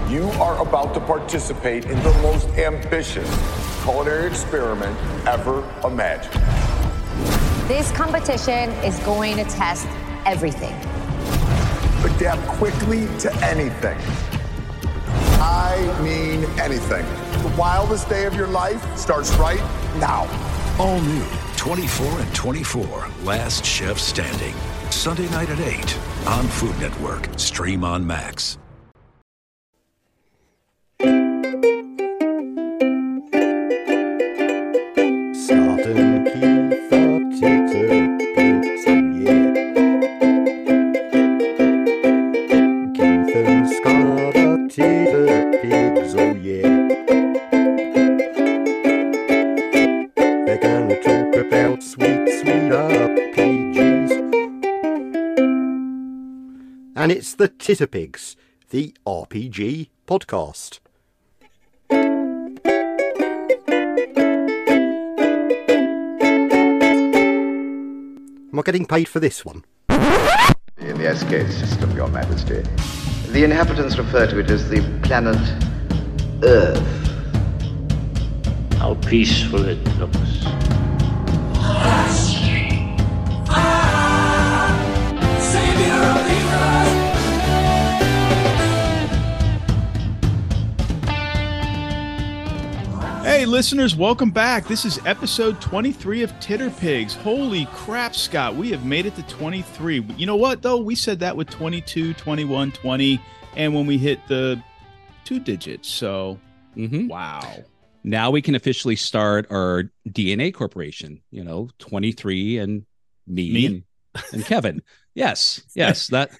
You are about to participate in the most ambitious culinary experiment ever imagined. This competition is going to test everything. Adapt quickly to anything. I mean anything. The wildest day of your life starts right now. All new 24 and 24, Last Chef Standing. Sunday night at 8 on Food Network. Stream on Max. Scott and Keith are Titterpigs, yeah. Keith and Scott are Titterpigs, oh yeah. They're gonna talk about sweet, sweet RPGs. And it's the Titterpigs, the RPG podcast. Am I getting paid for this one? In the escape system, Your Majesty, the inhabitants refer to it as the planet Earth. How peaceful it looks. Hey listeners, welcome back. This is episode 23 of Titterpigs. Holy crap, Scott, we have made it to 23. You know what, though? We said that with 22, 21, 20, and when we hit the 2 digits, so wow. Now we can officially start our DNA corporation, 23 and me? And Kevin. Yes, that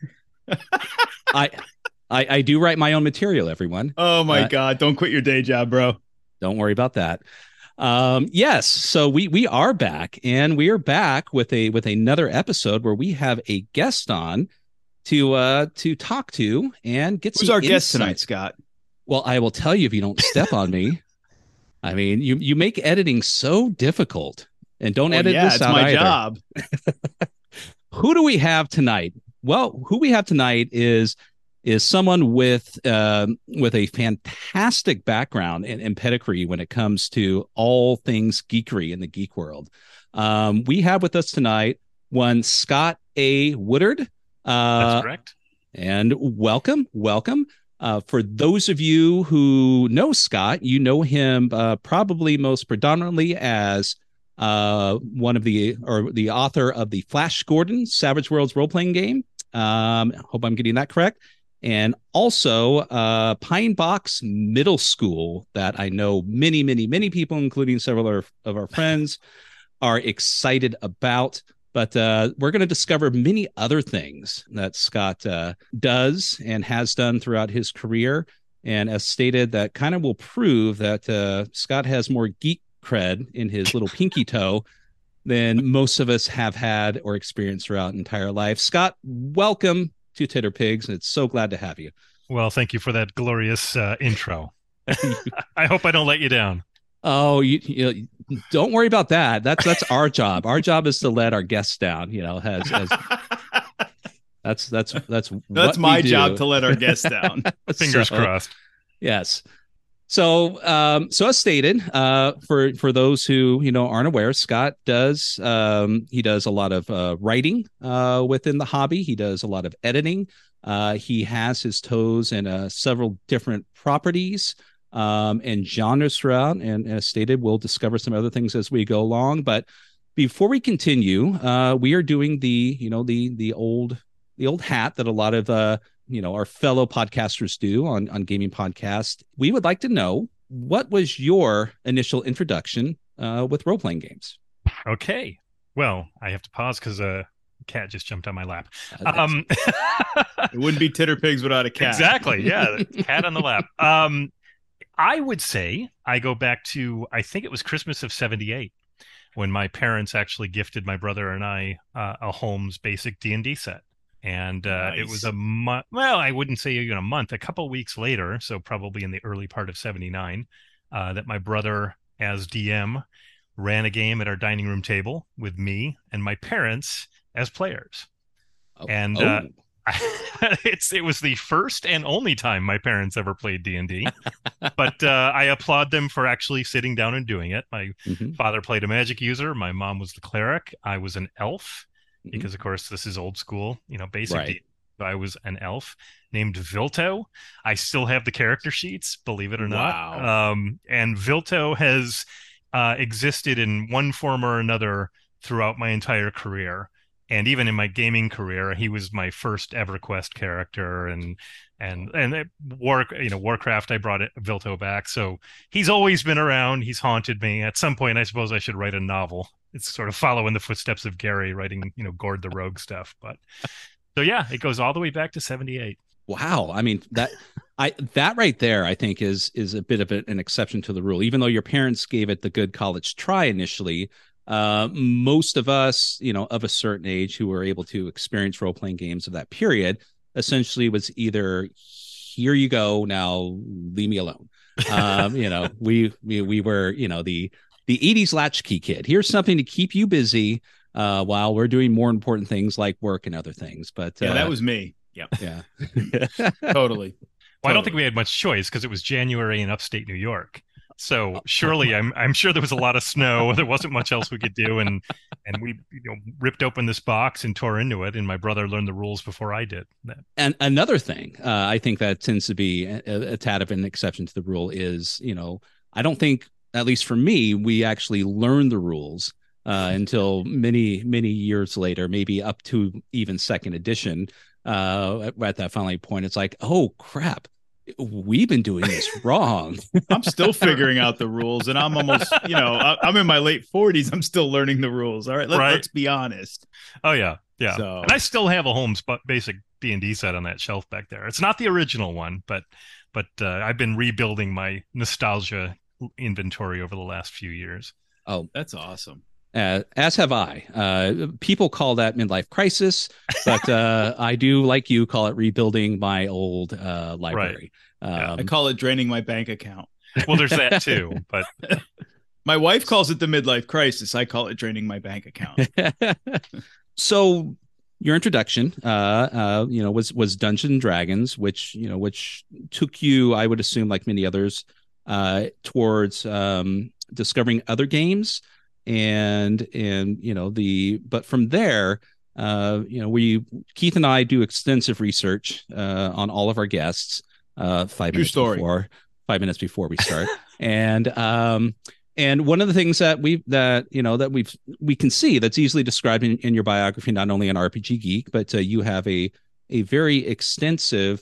I do write my own material, everyone. Oh my God, don't quit your day job, bro. Don't worry about that. Yes, so we are back, and we are back with another episode where we have a guest on to talk to and get Who's some our guest insight. tonight, Scott? Well, I will tell you if you don't step on me. I mean, you make editing so difficult, and don't edit this out either. Yeah, it's my job. Who do we have tonight? Well, who we have tonight is someone with a fantastic background and pedigree when it comes to all things geekery in the geek world. We have with us tonight one Scott A. Woodard. That's correct. And welcome. For those of you who know Scott, you know him probably most predominantly as one of the author of the Flash Gordon Savage Worlds role-playing game. Hope I'm getting that correct. And also Pine Box Middle School, that I know many, many, many people, including several of our friends, are excited about. But we're going to discover many other things that Scott does and has done throughout his career. And as stated, that kind of will prove that Scott has more geek cred in his little pinky toe than most of us have had or experienced throughout an entire life. Scott, welcome to Titterpigs. It's so glad to have you. Well, thank you for that glorious intro. I hope I don't let you down. Oh, you don't worry about that. That's our job. Our job is to let our guests down. That's my job to let our guests down. Fingers crossed. Yes. So as stated, for those who aren't aware, Scott does he does a lot of writing within the hobby. He does a lot of editing. He has his toes in several different properties and genres throughout. And as stated, we'll discover some other things as we go along. But before we continue, we are doing the old hat that a lot of our fellow podcasters do on gaming podcasts. We would like to know, what was your initial introduction with role-playing games? Okay. Well, I have to pause because a cat just jumped on my lap. It wouldn't be Titterpigs without a cat. Exactly. Yeah. Cat on the lap. I would say I go back to, I think it was Christmas of 78 when my parents actually gifted my brother and I a Holmes basic D&D set. And Nice. It was a month. Well, I wouldn't say even a month, a couple weeks later. So probably in the early part of 79, that my brother as DM ran a game at our dining room table with me and my parents as players. And It was the first and only time my parents ever played D&D, but I applaud them for actually sitting down and doing it. My father played a magic user. My mom was the cleric. I was an elf because, of course, this is old school, basic Right. D&D. I was an elf named Vilto. I still have the character sheets, believe it or not. Wow. And Vilto has existed in one form or another throughout my entire career. And even in my gaming career, he was my first EverQuest character, and Warcraft. I brought Vilto back, so he's always been around. He's haunted me. At some point, I suppose I should write a novel. It's sort of follow in the footsteps of Gary writing, Gord the Rogue stuff. But so yeah, it goes all the way back to 78. Wow. I mean, that right there, I think is a bit of an exception to the rule. Even though your parents gave it the good college try initially, most of us, of a certain age who were able to experience role-playing games of that period essentially was either, here you go, now leave me alone. We were, the 80s latchkey kid. Here's something to keep you busy while we're doing more important things like work and other things. But yeah, that was me. Yep. Yeah. Totally. Well, I don't think we had much choice because it was January in upstate New York. So surely I'm sure there was a lot of snow. There wasn't much else we could do. And we ripped open this box and tore into it. And my brother learned the rules before I did. And another thing, I think that tends to be a tad of an exception to the rule is, I don't think, at least for me, we actually learned the rules until many, many years later, maybe up to even second edition. At that finally point, it's like, oh, crap. We've been doing this wrong. I'm still figuring out the rules, and I'm almost, I'm in my late 40s. I'm still learning the rules. All right, let's be honest. Oh yeah. So, and I still have a Holmes basic D&D set on that shelf back there. It's not the original one, but I've been rebuilding my nostalgia inventory over the last few years. Oh, that's awesome. As have I. People call that midlife crisis, but I do, like you, call it rebuilding my old library. Right. I call it draining my bank account. Well, there's that too. But my wife calls it the midlife crisis. I call it draining my bank account. So your introduction, was Dungeons and Dragons, which took you, I would assume, like many others, towards discovering other games. But from there, Keith and I do extensive research on all of our guests 5 minutes before we start. And one of the things that we can see that's easily described in your biography, not only on RPG Geek, but you have a very extensive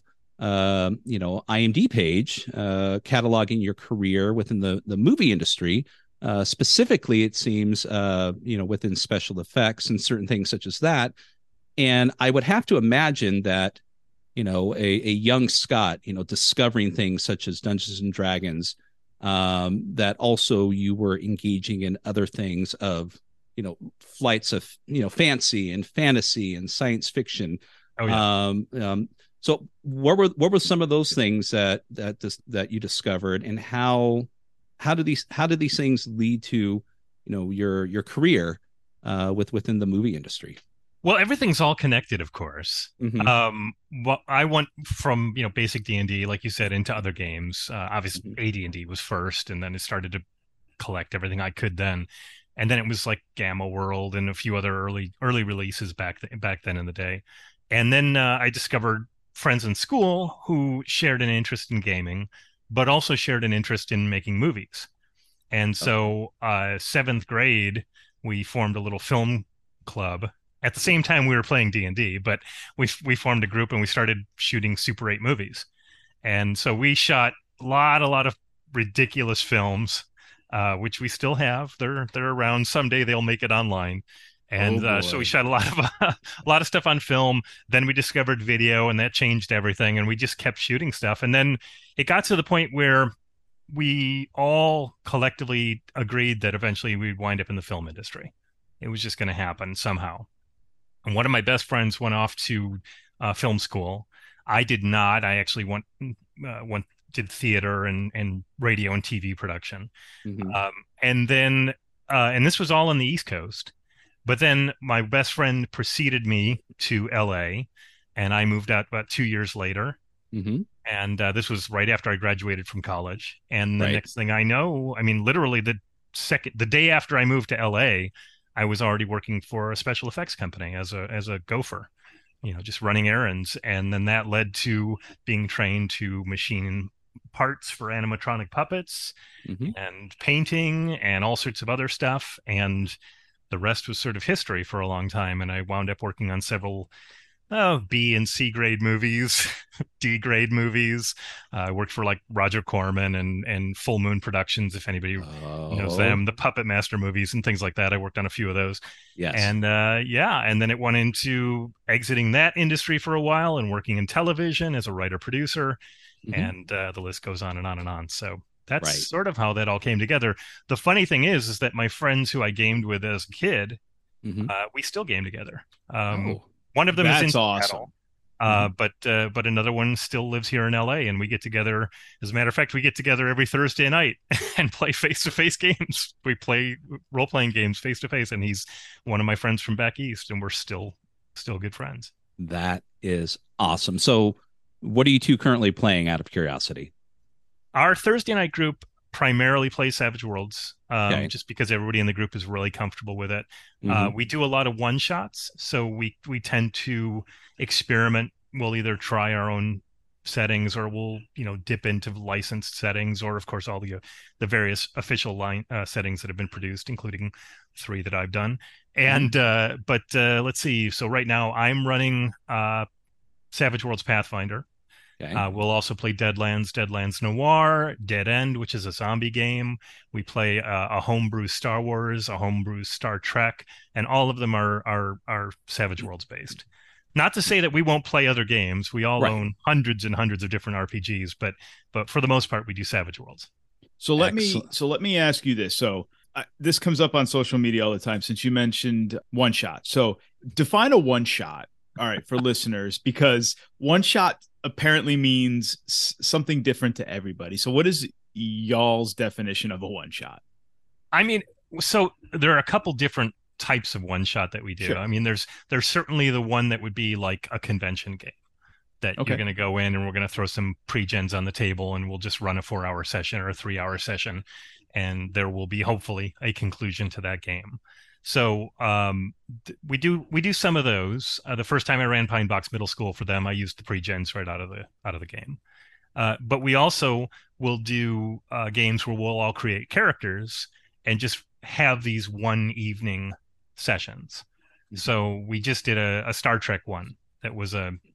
IMDb page cataloging your career within the movie industry. Specifically, it seems, within special effects and certain things such as that. And I would have to imagine that, a young Scott, discovering things such as Dungeons and Dragons, that also you were engaging in other things of, flights of, fancy and fantasy and science fiction. Oh, yeah. So what were some of those things that you discovered, and how did these things lead to, your career within the movie industry? Well, everything's all connected, of course. Well, I went from, basic D&D, like you said, into other games. Obviously, AD&D was first, and then it started to collect everything I could then. And then it was like Gamma World and a few other early releases back then in the day. And then I discovered friends in school who shared an interest in gaming, but also shared an interest in making movies. And so 7th grade, we formed a little film club. At the same time, we were playing D&D, but we formed a group and we started shooting Super 8 movies. And so we shot a lot of ridiculous films, which we still have. They're around. Someday they'll make it online. And so we shot a lot of stuff on film. Then we discovered video, and that changed everything. And we just kept shooting stuff. And then it got to the point where we all collectively agreed that eventually we'd wind up in the film industry. It was just going to happen somehow. And one of my best friends went off to film school. I did not. I actually did theater and radio and TV production. And then and this was all on the East Coast. But then my best friend preceded me to LA, and I moved out about 2 years later. Mm-hmm. And this was right after I graduated from college. And the Right. next thing I know, I mean, literally the day after I moved to LA, I was already working for a special effects company as a gopher, just running errands. And then that led to being trained to machine parts for animatronic puppets Mm-hmm. and painting and all sorts of other stuff. And the rest was sort of history for a long time. And I wound up working on several B and C grade movies, D grade movies. I worked for like Roger Corman and Full Moon Productions, if anybody knows them, the Puppet Master movies and things like that. I worked on a few of those. Yes. And and then it went into exiting that industry for a while and working in television as a writer producer, Mhm. and the list goes on and on and on. So that's Right. sort of how that all came together. The funny thing is that my friends who I gamed with as a kid, Mhm. we still game together. Oh. One of them is That's in awesome. Seattle, but another one still lives here in LA, and we get together. As a matter of fact, we get together every Thursday night and play face-to-face games. We play role-playing games face-to-face, and he's one of my friends from back east, and we're still good friends. That is awesome. So, what are you two currently playing out of curiosity? Our Thursday night group primarily plays Savage Worlds, Okay. just because everybody in the group is really comfortable with it. Mhm. We do a lot of one shots, so we tend to experiment. We'll either try our own settings, or we'll dip into licensed settings, or of course all the various official settings that have been produced, including 3 that I've done. And let's see. So right now I'm running Savage Worlds Pathfinder. Okay. We'll also play Deadlands Noir, Dead End, which is a zombie game. We play a homebrew Star Wars, a homebrew Star Trek, and all of them are Savage Worlds based. Not to say that we won't play other games. We all Right. own hundreds and hundreds of different RPGs, but for the most part, we do Savage Worlds. So let Excellent. me ask you this. So this comes up on social media all the time since you mentioned one shot. So define a one shot. All right, for listeners, because one shot apparently means something different to everybody. So what is y'all's definition of a one shot? I mean, so there are a couple different types of one shot that we do. Sure. I mean, there's certainly the one that would be like a convention game that Okay. you're going to go in and we're going to throw some pre-gens on the table and we'll just run a 4-hour session or a 3-hour session, and there will be hopefully a conclusion to that game. So we do some of those. The first time I ran Pine Box Middle School for them, I used the pre-gens right out of the game. But we also will do games where we'll all create characters and just have these one evening sessions. Mhm. So we just did a Star Trek one that was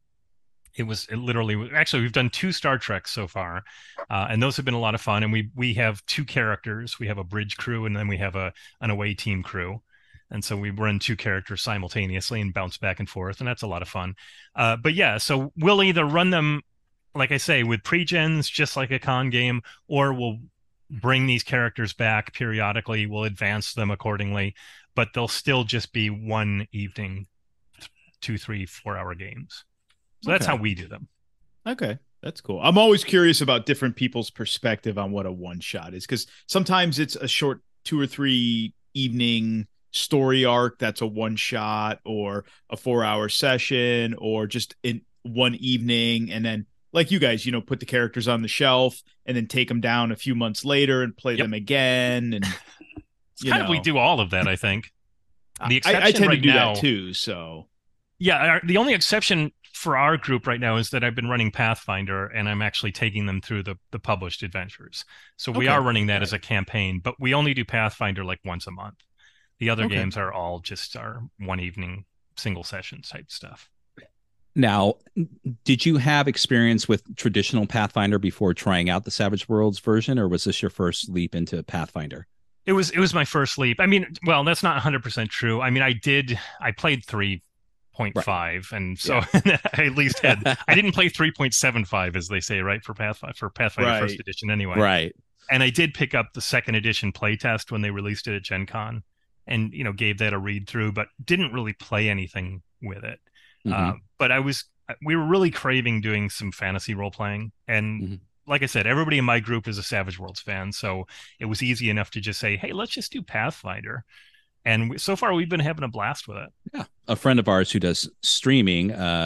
actually we've done 2 Star Treks so far, and those have been a lot of fun. And we have 2 characters. We have a bridge crew, and then we have an away team crew. And so we run 2 characters simultaneously and bounce back and forth, and that's a lot of fun. But yeah, so we'll either run them, like I say, with pre-gens, just like a con game, or we'll bring these characters back periodically. We'll advance them accordingly, but they'll still just be one evening, 2, 3, 4-hour games. So that's Okay. how we do them. Okay, that's cool. I'm always curious about different people's perspective on what a one shot is, because sometimes it's a short 2 or 3 evening story arc that's a one shot, or a 4-hour session, or just in one evening, and then like you guys, put the characters on the shelf and then take them down a few months later and play Yep. them again. And It's kind of, we do all of that, I think. The exception I tend right to do now, that too. So yeah, the only exception for our group right now is that I've been running Pathfinder, and I'm actually taking them through the published adventures. So we Okay. are running that as a campaign, but we only do Pathfinder like once a month. The other Okay. games are all just our one evening single session type stuff. Now, did you have experience with traditional Pathfinder before trying out the Savage Worlds version, or was this your first leap into Pathfinder? It was my first leap. I mean, well, that's not 100% true. I mean, I played 3.5, and so I at least I didn't play 3.75, as they say, right, for Pathfinder Right. First Edition anyway. Right. And I did pick up the second edition playtest when they released it at Gen Con, and gave that a read through, but didn't really play anything with it. Mhm. But we were really craving doing some fantasy role playing, and Mhm. like I said, everybody in my group is a Savage Worlds fan, so it was easy enough to just say, hey, let's just do Pathfinder. And so far, we've been having a blast with it. Yeah. A friend of ours who does streaming,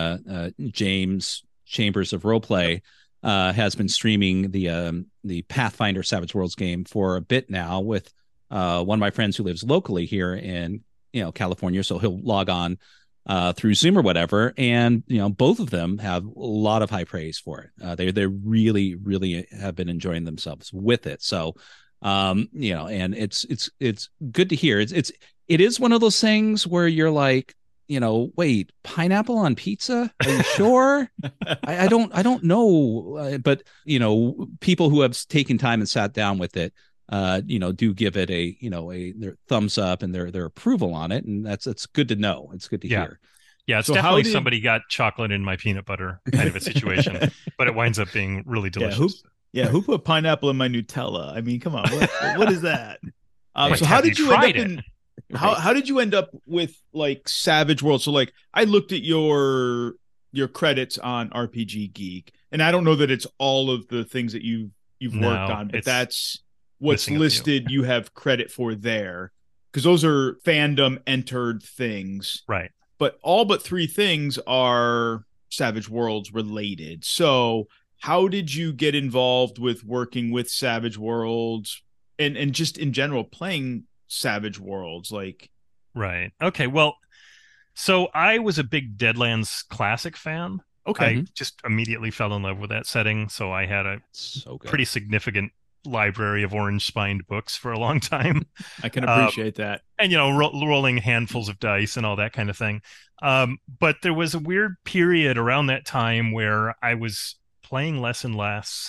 James Chambers of Roleplay, has been streaming the Pathfinder Savage Worlds game for a bit now with one of my friends who lives locally here in California. So he'll log on through Zoom or whatever, and both of them have a lot of high praise for it. They really, really have been enjoying themselves with it. So and it's good to hear. It is one of those things where you're like, wait, pineapple on pizza? Are you sure? I don't know, but people who have taken time and sat down with it, do give it their thumbs up and their approval on it, and that's good to know. It's good to hear. Yeah, it's definitely somebody got chocolate in my peanut butter kind of a situation, but it winds up being really delicious. Who put pineapple in my Nutella? I mean, come on, what is that? So how did you end up how did you end up with like Savage Worlds? So like I looked at your credits on RPG Geek, and I don't know that it's all of the things that you've worked on, but that's what's listed. You have credit for there because those are fandom entered things, right? But all but 3 things are Savage Worlds related. So how did you get involved with working with Savage Worlds and just in general playing Savage Worlds? Right. Okay. Well, so I was a big Deadlands Classic fan. Okay. I just immediately fell in love with that setting. So I had a pretty significant library of orange spined books for a long time. I can appreciate that. And, rolling handfuls of dice and all that kind of thing. But there was a weird period around that time where I was playing less and less,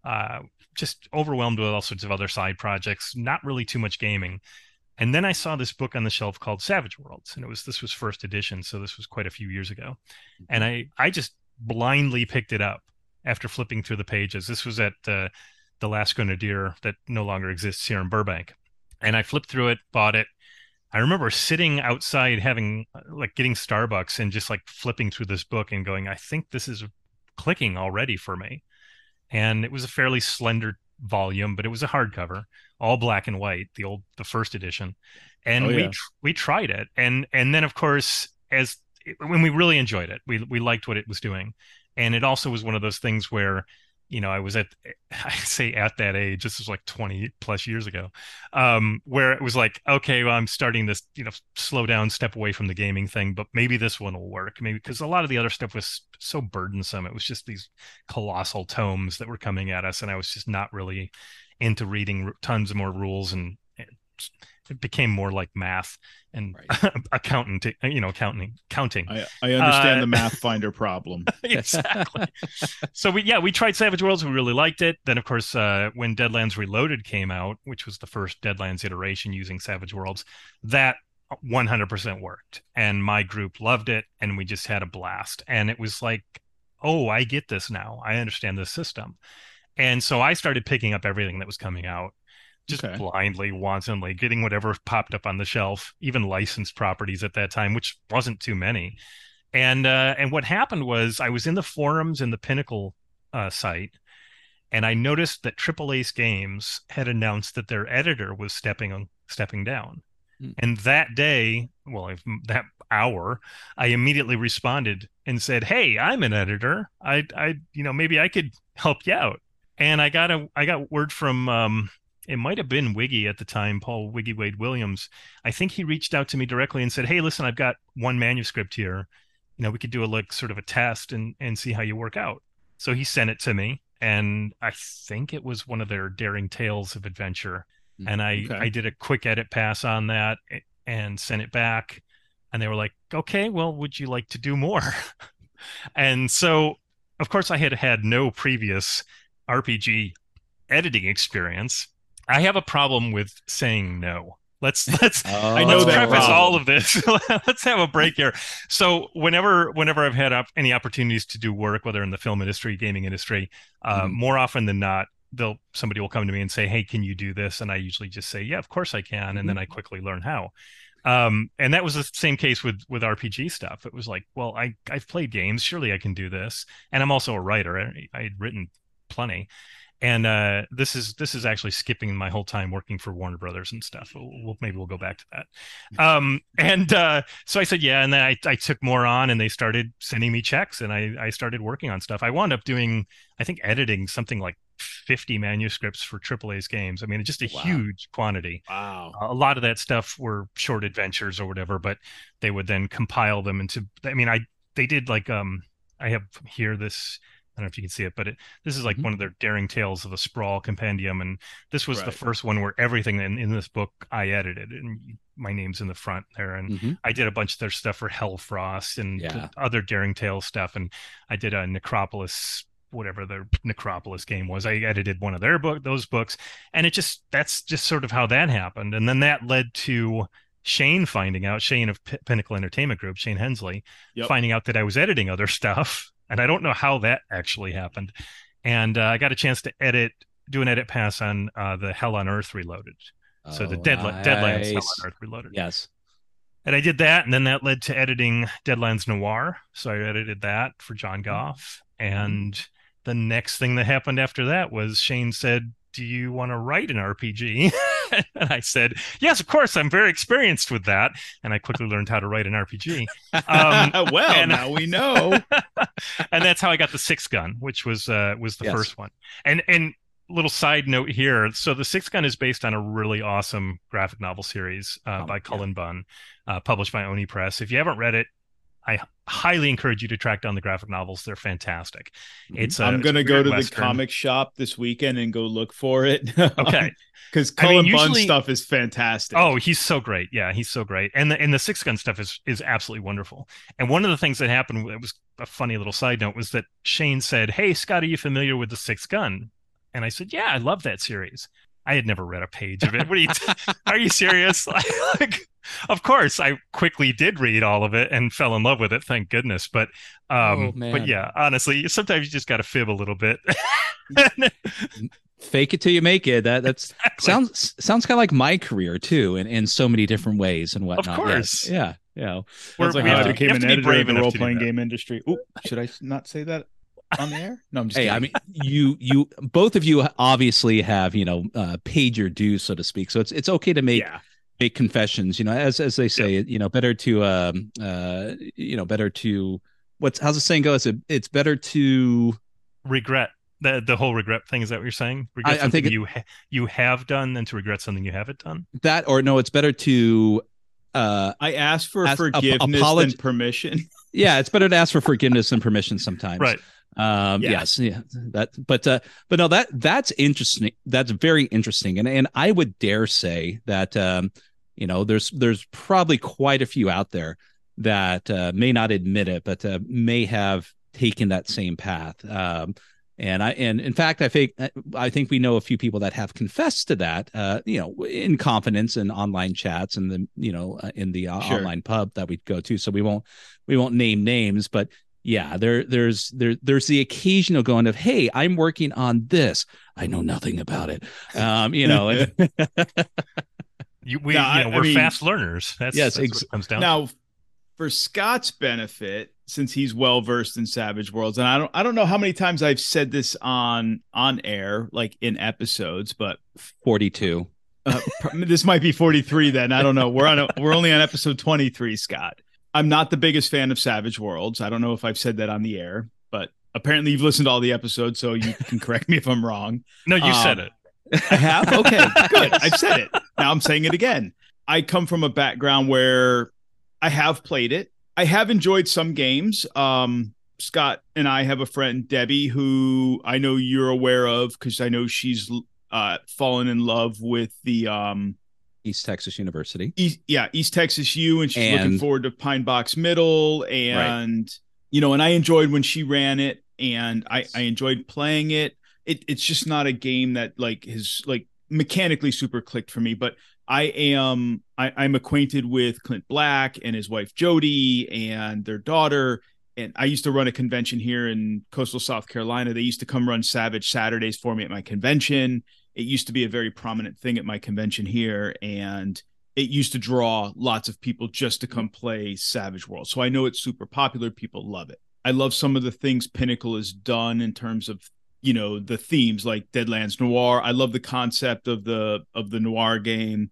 just overwhelmed with all sorts of other side projects, not really too much gaming. And then I saw this book on the shelf called Savage Worlds, and this was first edition, so this was quite a few years ago. And I just blindly picked it up after flipping through the pages. This was at the Last Grenadier that no longer exists here in Burbank. And I flipped through it, bought it. I remember sitting outside getting Starbucks and just like flipping through this book and going, I think this is clicking already for me. And it was a fairly slender volume, but it was a hardcover, all black and white, the first edition. And we tried it. And then of course, when we really enjoyed it, we liked what it was doing. And it also was one of those things where, I was at that age, this was like 20 plus years ago, where it was like, okay, well, I'm starting this, slow down, step away from the gaming thing, but maybe this one will work. Maybe because a lot of the other stuff was so burdensome. It was just these colossal tomes that were coming at us. And I was just not really into reading tons of more rules, and it became more like math and counting. I understand the math finder problem. Exactly. So we tried Savage Worlds. We really liked it. Then, of course, when Deadlands Reloaded came out, which was the first Deadlands iteration using Savage Worlds, that 100% worked. And my group loved it, and we just had a blast. And it was like, oh, I get this now. I understand this system. And so I started picking up everything that was coming out. Just blindly, wantonly, getting whatever popped up on the shelf, even licensed properties at that time, which wasn't too many. And what happened was I was in the forums in the Pinnacle site, and I noticed that Triple Ace Games had announced that their editor was stepping down. And that day, that hour, I immediately responded and said, "Hey, I'm an editor. Maybe I could help you out." And I got word from it might have been Wiggy at the time, Paul Wiggy Wade Williams. I think he reached out to me directly and said, "Hey, listen, I've got one manuscript here. We could do sort of a test and see how you work out." So he sent it to me, and I think it was one of their Daring Tales of Adventure. And I did a quick edit pass on that and sent it back. And they were like, "Okay, well, would you like to do more?" And so, of course, I had no previous RPG editing experience. I have a problem with saying no. Let's preface all of this. Let's have a break here. So whenever I've had any opportunities to do work, whether in the film industry, gaming industry, more often than not, somebody will come to me and say, "Hey, can you do this?" And I usually just say, "Yeah, of course I can." And then I quickly learn how. And that was the same case with RPG stuff. It was like, well, I've played games. Surely I can do this. And I'm also a writer. I had written plenty. And this is actually skipping my whole time working for Warner Brothers and stuff. Maybe we'll go back to that. So I said, yeah. And then I took more on, and they started sending me checks, and I started working on stuff. I wound up doing, I think, editing something like 50 manuscripts for AAA's games. I mean, just a huge quantity. Wow. A lot of that stuff were short adventures or whatever, but they would then compile them into, I mean, they did like, I have here this, I don't know if you can see it, but this is like one of their Daring Tales of a Sprawl compendium. And this was the first one where everything in this book I edited, and my name's in the front there. And I did a bunch of their stuff for Hellfrost and other Daring Tales stuff. And I did a Necropolis, whatever the Necropolis game was. I edited one of those books. And that's just sort of how that happened. And then that led to Shane finding out, Shane of Pinnacle Entertainment Group, Shane Hensley, finding out that I was editing other stuff. And I don't know how that actually happened. And I got a chance to do an edit pass on the Hell on Earth Reloaded. So the Deadlands Hell on Earth Reloaded. Yes. And I did that. And then that led to editing Deadlands Noir. So I edited that for John Goff. And the next thing that happened after that was Shane said, do you want to write an RPG? And I said, yes, of course. I'm very experienced with that. And I quickly learned how to write an RPG. Now we know. And that's how I got the Six Gun, which was the first one. And little side note here. So the Six Gun is based on a really awesome graphic novel series by Cullen Bunn, published by Oni Press. If you haven't read it, I highly encourage you to track down the graphic novels. They're fantastic. I'm going to go to the comic shop this weekend and go look for it. Okay. Because Cullen Bunn stuff is fantastic. Oh, he's so great. Yeah, he's so great. And the Six Gun stuff is absolutely wonderful. And one of the things that happened, it was a funny little side note, was that Shane said, hey, Scott, are you familiar with the Six Gun? And I said, yeah, I love that series. I had never read a page of it. What are you are you serious? Like, of course, I quickly did read all of it and fell in love with it. Thank goodness. But yeah, honestly, sometimes you just got to fib a little bit. Fake it till you make it. That's exactly. sounds kind of like my career too, in so many different ways and whatnot. Of course, yeah. Sounds like I became an editor in the role playing game industry. Ooh, should I not say that on the air? No, I'm just kidding. I mean, you both of you obviously have paid your dues, so to speak. So it's okay to make confessions. As they say, better to better to how's the saying go? It's better to regret. The whole regret thing, is that what you're saying? Regret something you have done than to regret something you haven't done? That, or no, it's better to I ask for forgiveness than permission. Yeah, it's better to ask for forgiveness than permission sometimes. Right. Yes, yeah. But no, that's interesting. That's very interesting. And I would dare say that there's probably quite a few out there that may not admit it, but may have taken that same path. And in fact, I think we know a few people that have confessed to that, in confidence in online chats and in the online pub that we go to. So we won't name names, but yeah, there's the occasional going of, hey, I'm working on this. I know nothing about it. We're fast learners. That's what it comes down to. Now, for Scott's benefit, since he's well versed in Savage Worlds, and I don't know how many times I've said this on air, like in episodes, but 42. This might be 43 then. I don't know. We're only on episode 23, Scott. I'm not the biggest fan of Savage Worlds. I don't know if I've said that on the air, but apparently you've listened to all the episodes, so you can correct me if I'm wrong. No, you said it. I have? Okay, good. I've said it. Now I'm saying it again. I come from a background where I have played it. I have enjoyed some games. Scott and I have a friend, Debbie, who I know you're aware of because I know she's fallen in love with the East Texas University. East Texas U, and she's looking forward to Pine Box Middle. And, and I enjoyed when she ran it, and I enjoyed playing it. It's just not a game that has mechanically super clicked for me, but I'm acquainted with Clint Black and his wife Jody and their daughter. And I used to run a convention here in coastal South Carolina. They used to come run Savage Saturdays for me at my convention. It used to be a very prominent thing at my convention here, and it used to draw lots of people just to come play Savage World. So I know it's super popular. People love it. I love some of the things Pinnacle has done in terms of the themes like Deadlands Noir. I love the concept of the noir game.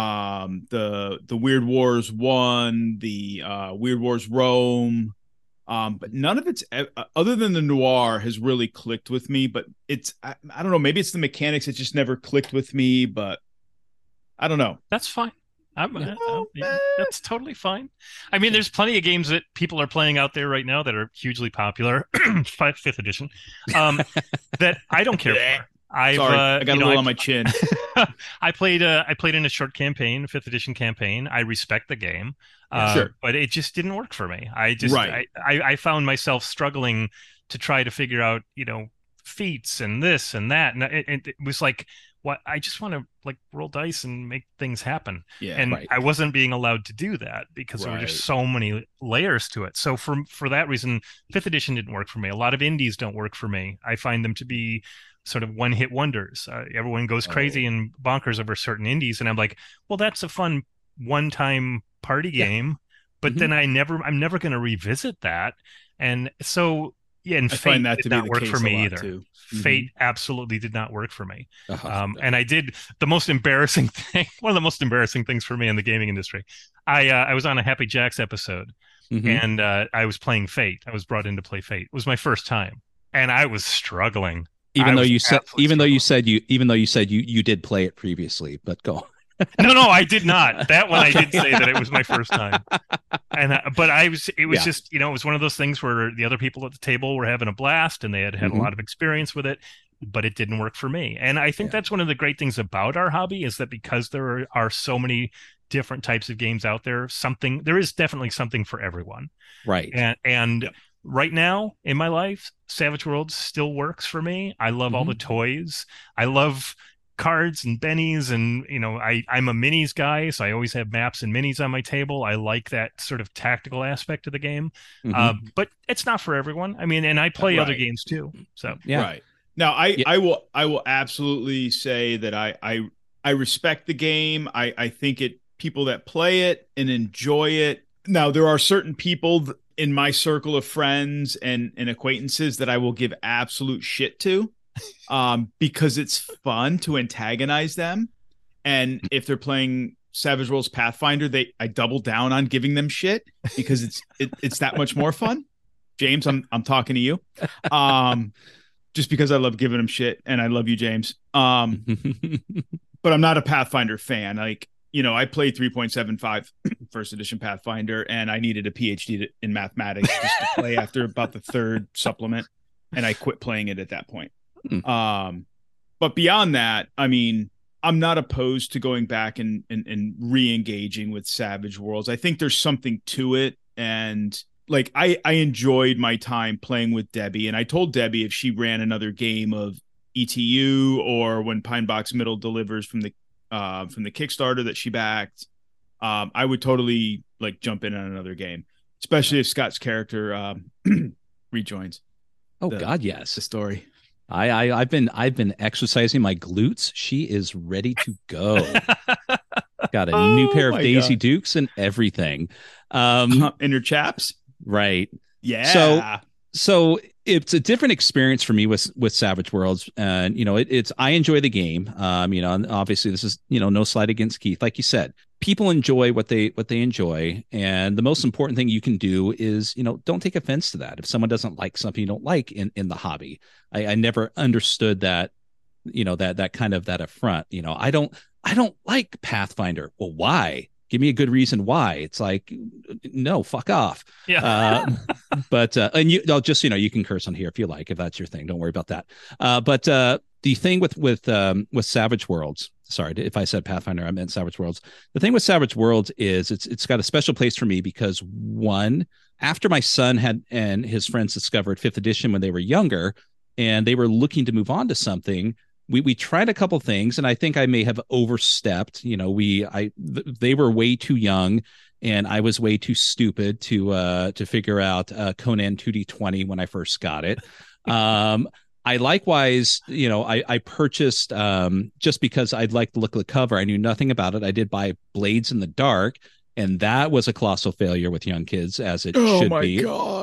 The Weird Wars 1, the Weird Wars Rome. But none of it's other than the noir has really clicked with me, but I don't know, maybe it's the mechanics. It just never clicked with me, but I don't know. That's fine. That's totally fine. I mean, there's plenty of games that people are playing out there right now that are hugely popular, 5th edition, that I don't care for. I got a little on my chin. I played in a short campaign, 5th edition campaign. I respect the game, sure, but it just didn't work for me. I found myself struggling to try to figure out, feats and this and that, and it was like, what, I just want to like roll dice and make things happen. Yeah, and right. I wasn't being allowed to do that because there were just so many layers to it. So for that reason, 5th edition didn't work for me. A lot of indies don't work for me. I find them to be sort of one-hit wonders. Everyone goes crazy and bonkers over certain indies, and I'm like, well, that's a fun one-time party game, but then I'm never going to revisit that. And so and Fate did not work for me either. Too. Fate absolutely did not work for me. And I did the most embarrassing thing, one of the most embarrassing things for me in the gaming industry. I was on a Happy Jacks episode, and I was playing Fate. I was brought in to play Fate. It was my first time, and I was struggling. Even though you said you did play it previously, but go. No, I did not. That one I did say that it was my first time, and but it was just it was one of those things where the other people at the table were having a blast and they had a lot of experience with it, but it didn't work for me. And I think that's one of the great things about our hobby is that because there are so many different types of games out there, there is definitely something for everyone, right? And right now in my life, Savage Worlds still works for me. I love all the toys. I love cards and bennies, and I'm a minis guy, so I always have maps and minis on my table. I like that sort of tactical aspect of the game, but it's not for everyone. I mean, and I play other games too. So right now, I will absolutely say that I respect the game. I think people that play it and enjoy it. Now, there are certain people in my circle of friends and acquaintances that I will give absolute shit to. Because it's fun to antagonize them, and if they're playing Savage Worlds Pathfinder, I double down on giving them shit because it's that much more fun. James, I'm talking to you, just because I love giving them shit, and I love you, James. But I'm not a Pathfinder fan. Like I played 3.75 first edition Pathfinder, and I needed a PhD in mathematics just to play after about the 3rd supplement, and I quit playing it at that point. But beyond that, I mean, I'm not opposed to going back and re-engaging with Savage Worlds. I think there's something to it. And like, I enjoyed my time playing with Debbie, and I told Debbie if she ran another game of ETU or when Pine Box Middle delivers from the Kickstarter that she backed, I would totally like jump in on another game, especially if Scott's character rejoins. God, yes. The story. I've been exercising my glutes. She is ready to go. Got a new pair of Daisy Dukes and everything. In her chaps, right? Yeah. So it's a different experience for me with Savage Worlds, and I enjoy the game. And obviously this is no slight against Keith, like you said. People enjoy what they enjoy, and the most important thing you can do is don't take offense to that. If someone doesn't like something you don't like in the hobby, I never understood that that kind of that affront. I don't like Pathfinder. Well, why? Give me a good reason why. It's like, no, fuck off. Yeah. But I'll just you can curse on here if you like, if that's your thing. Don't worry about that. But the thing with Savage Worlds. Sorry, if I said Pathfinder, I meant Savage Worlds. The thing with Savage Worlds is it's got a special place for me because, one, after my son and his friends discovered 5th edition when they were younger and they were looking to move on to something, we tried a couple things, and I think I may have overstepped. They were way too young, and I was way too stupid to figure out Conan 2D20 when I first got it. I likewise, I purchased just because I'd like the look of the cover. I knew nothing about it. I did buy Blades in the Dark, and that was a colossal failure with young kids, as it should be. Oh my God.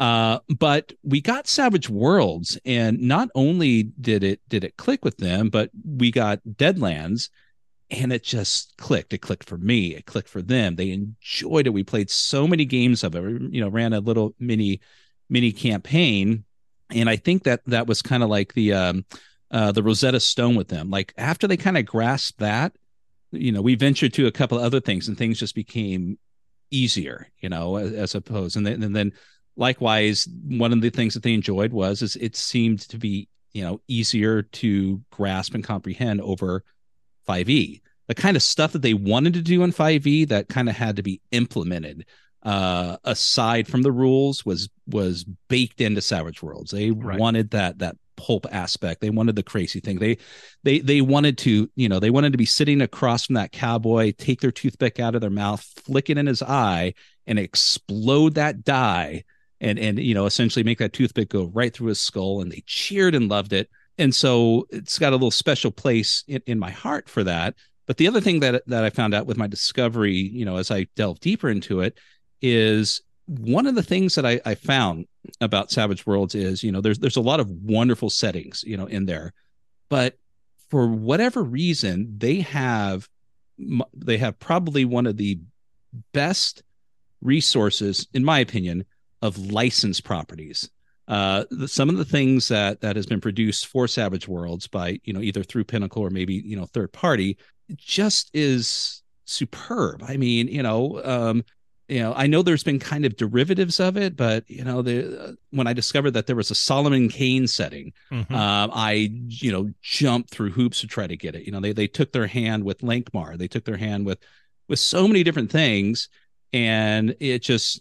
But we got Savage Worlds, and not only did it click with them, but we got Deadlands, and it just clicked. It clicked for me. It clicked for them. They enjoyed it. We played so many games of it. Ran a little mini campaign, and I think that was kind of like the Rosetta Stone with them. Like after they kind of grasped that, we ventured to a couple of other things, and things just became easier, as opposed. And then likewise, one of the things that they enjoyed is it seemed to be, easier to grasp and comprehend over 5e. The kind of stuff that they wanted to do in 5e that kind of had to be implemented aside from the rules was baked into Savage Worlds. They wanted that pulp aspect. They wanted the crazy thing. They wanted to, they wanted to be sitting across from that cowboy, take their toothpick out of their mouth, flick it in his eye, and explode that die, and essentially make that toothpick go right through his skull. And they cheered and loved it. And so it's got a little special place in my heart for that. But the other thing that I found out with my discovery, as I delve deeper into it, is one of the things that I found about Savage Worlds is, there's a lot of wonderful settings, in there, but for whatever reason, they have probably one of the best resources, in my opinion, of licensed properties. Some of the things that has been produced for Savage Worlds by, either through Pinnacle or maybe, third party, just is superb. I mean, I know there's been kind of derivatives of it, but when I discovered that there was a Solomon Kane setting, I jumped through hoops to try to get it. They took their hand with Lankmar, they took their hand with so many different things, and it just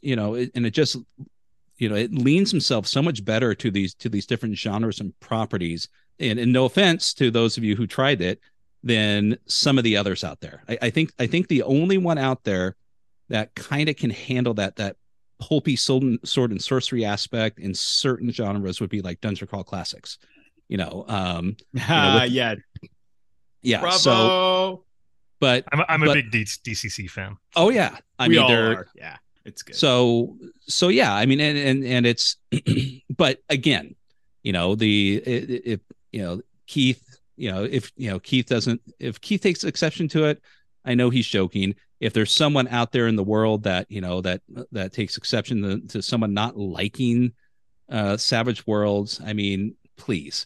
it leans himself so much better to these different genres and properties. And no offense to those of you who tried it, than some of the others out there. I think the only one out there that kind of can handle that pulpy sword and sorcery aspect in certain genres would be like Dungeon Crawl Classics. Yeah. Bravo. So, but I'm a big DCC fan. Oh yeah, we all are. Yeah, it's good. So yeah, I mean, and it's, but again, if Keith, if Keith takes exception to it, I know he's joking. If there's someone out there in the world that that takes exception to someone not liking Savage Worlds, I mean, please,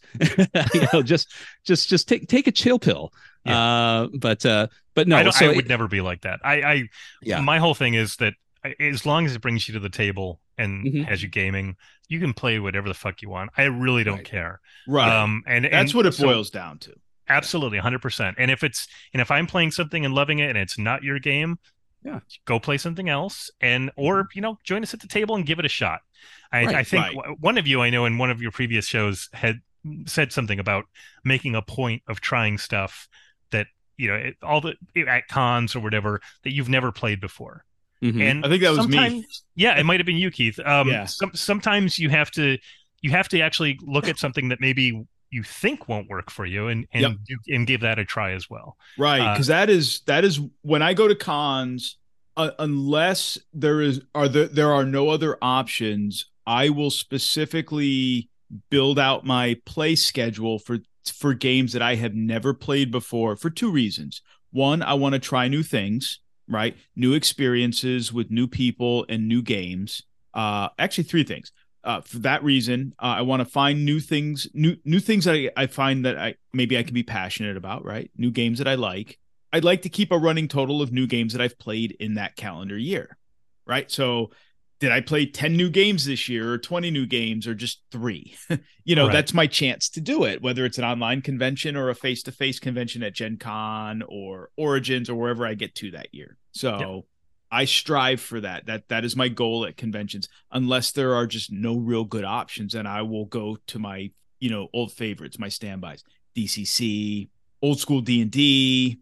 just take a chill pill. Yeah. But no, I would never be like that. My whole thing is that as long as it brings you to the table and has you gaming, you can play whatever the fuck you want. I really don't care. Right. And that's what it boils down to. Absolutely, 100%. And if I'm playing something and loving it and it's not your game, go play something else, or join us at the table and give it a shot. I think one of you I know in one of your previous shows had said something about making a point of trying stuff that at cons or whatever that you've never played before. Mm-hmm. And I think that was me. Yeah, it might have been you, Keith. Sometimes you have to actually look at something that maybe you think won't work for you and give that a try as well. Right. Because that is when I go to cons, unless there are no other options, I will specifically build out my play schedule for games that I have never played before for two reasons. One, I want to try new things, right? New experiences with new people and new games. Actually, three things. For that reason, I want to find new things that I find that I can be passionate about, right? New games that I like. I'd like to keep a running total of new games that I've played in that calendar year, right? So did I play 10 new games this year or 20 new games or just 3? That's my chance to do it, whether it's an online convention or a face-to-face convention at Gen Con or Origins or wherever I get to that year. So I strive for that. That is my goal at conventions, unless there are just no real good options. And I will go to my, old favorites, my standbys, DCC, old school D&D,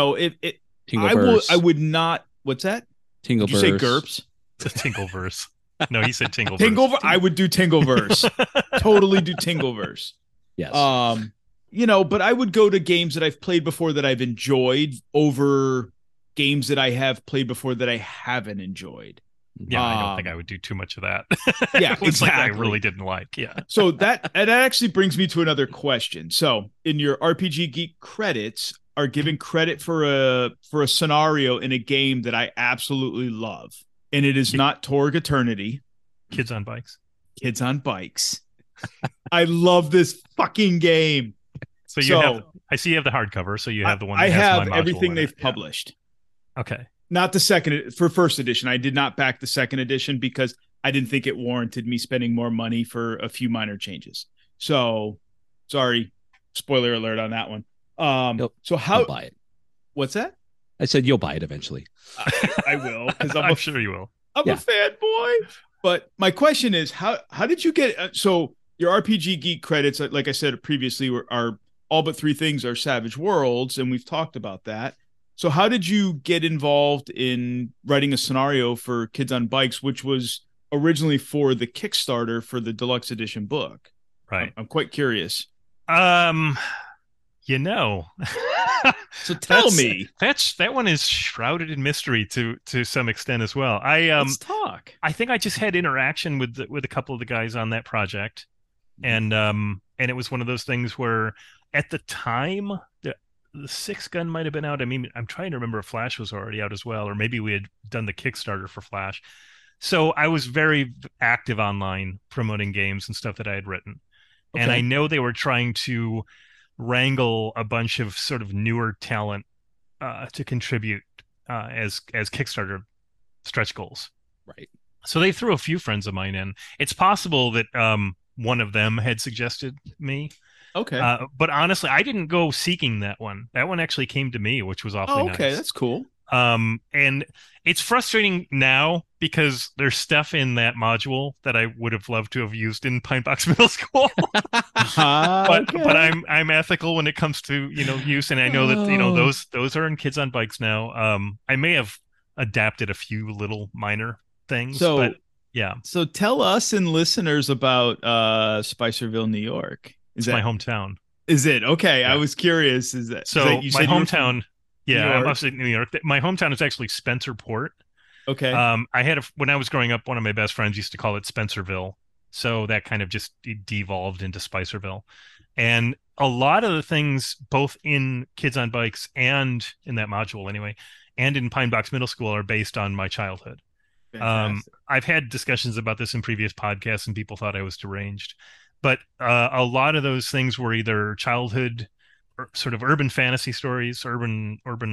I would not, what's that? Tingleverse. Did you say GURPS? The Tingleverse. No, he said Tingleverse. I would do Tingleverse. Totally do Tingleverse. Yes. But I would go to games that I've played before that I've enjoyed over games that I have played before that I haven't enjoyed. Yeah, I don't think I would do too much of that. Yeah, It was like I exactly. really didn't like. Yeah. So that actually brings me to another question. So in your RPG Geek credits are given credit for a scenario in a game that I absolutely love, and it is not Torg Eternity. Kids on Bikes. Kids on Bikes. I love this fucking game. So you have. I see you have the hardcover. So you have the one. That I has have my module everything in they've it. Yeah. published. Okay. Not the second for first edition. I did not back the second edition because I didn't think it warranted me spending more money for a few minor changes. So sorry, spoiler alert on that one. So how You'll buy it? What's that? I said you'll buy it eventually. I will, because I'm sure you will. I'm a fanboy. But my question is, how did you get? So your RPG Geek credits, like I said previously, are all but 3 things are Savage Worlds, and we've talked about that. So how did you get involved in writing a scenario for Kids on Bikes, which was originally for the Kickstarter for the deluxe edition book? Right. I'm quite curious. You know. So tell me. That one is shrouded in mystery to some extent as well. Let's talk. I think I just had interaction with a couple of the guys on that project, and it was one of those things where at the time the 6 gun might have been out. I mean, I'm trying to remember if Flash was already out as well, or maybe we had done the Kickstarter for Flash. So I was very active online promoting games and stuff that I had written. Okay. And I know they were trying to wrangle a bunch of sort of newer talent to contribute as Kickstarter stretch goals. Right. So they threw a few friends of mine in. It's possible that one of them had suggested me. Okay. But honestly, I didn't go seeking that one. That one actually came to me, which was awfully nice. Okay, that's cool. And it's frustrating now because there's stuff in that module that I would have loved to have used in Pine Box Middle School. But I'm ethical when it comes to, use, and I know that those are in Kids on Bikes now. I may have adapted a few little minor things, but yeah. So tell us and listeners about Spicerville, New York. It's my hometown. Is it? Okay, Yeah. I was curious. Is that so? You my said hometown. Yeah, I'm upstate New York. My hometown is actually Spencerport. Okay. I had when I was growing up, one of my best friends used to call it Spencerville. So that kind of just devolved into Spicerville. And a lot of the things, both in Kids on Bikes and in that module anyway, and in Pine Box Middle School, are based on my childhood. I've had discussions about this in previous podcasts, and people thought I was deranged. But a lot of those things were either childhood, or sort of urban fantasy stories, urban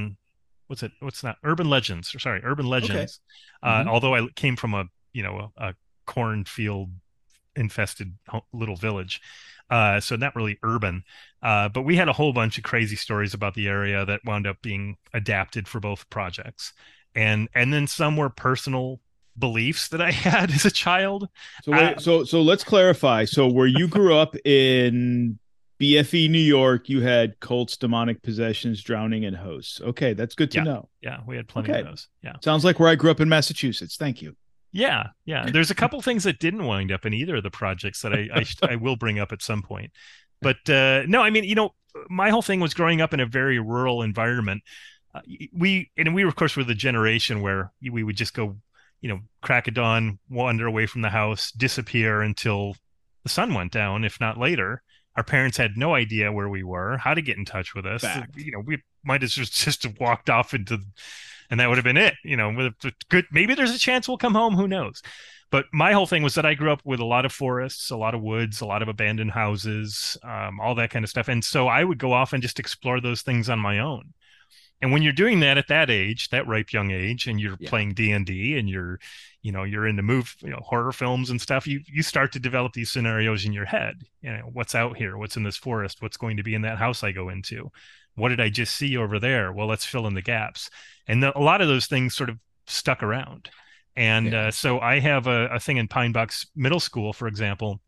legends. Okay. Although I came from a cornfield infested little village, so not really urban. But we had a whole bunch of crazy stories about the area that wound up being adapted for both projects, and then some were personal beliefs that I had as a child. So let's clarify. So where you grew up in BFE, New York, you had cults, demonic possessions, drowning, and hosts. Okay, that's good to know. Yeah, we had plenty of those. Yeah. Sounds like where I grew up in Massachusetts. Thank you. Yeah. There's a couple things that didn't wind up in either of the projects that I will bring up at some point. But no, I mean, my whole thing was growing up in a very rural environment. We of course were the generation where we would just go, crack of dawn, wander away from the house, disappear until the sun went down, if not later. Our parents had no idea where we were, how to get in touch with us. Fact. We might have just have walked off and that would have been it. Maybe there's a chance we'll come home. Who knows? But my whole thing was that I grew up with a lot of forests, a lot of woods, a lot of abandoned houses, all that kind of stuff. And so I would go off and just explore those things on my own. And when you're doing that at that age, that ripe young age, and you're playing D&D and you're into horror films and stuff, you start to develop these scenarios in your head. What's out here? What's in this forest? What's going to be in that house I go into? What did I just see over there? Well, let's fill in the gaps. And a lot of those things sort of stuck around. And so I have a thing in Pine Box Middle School, for example.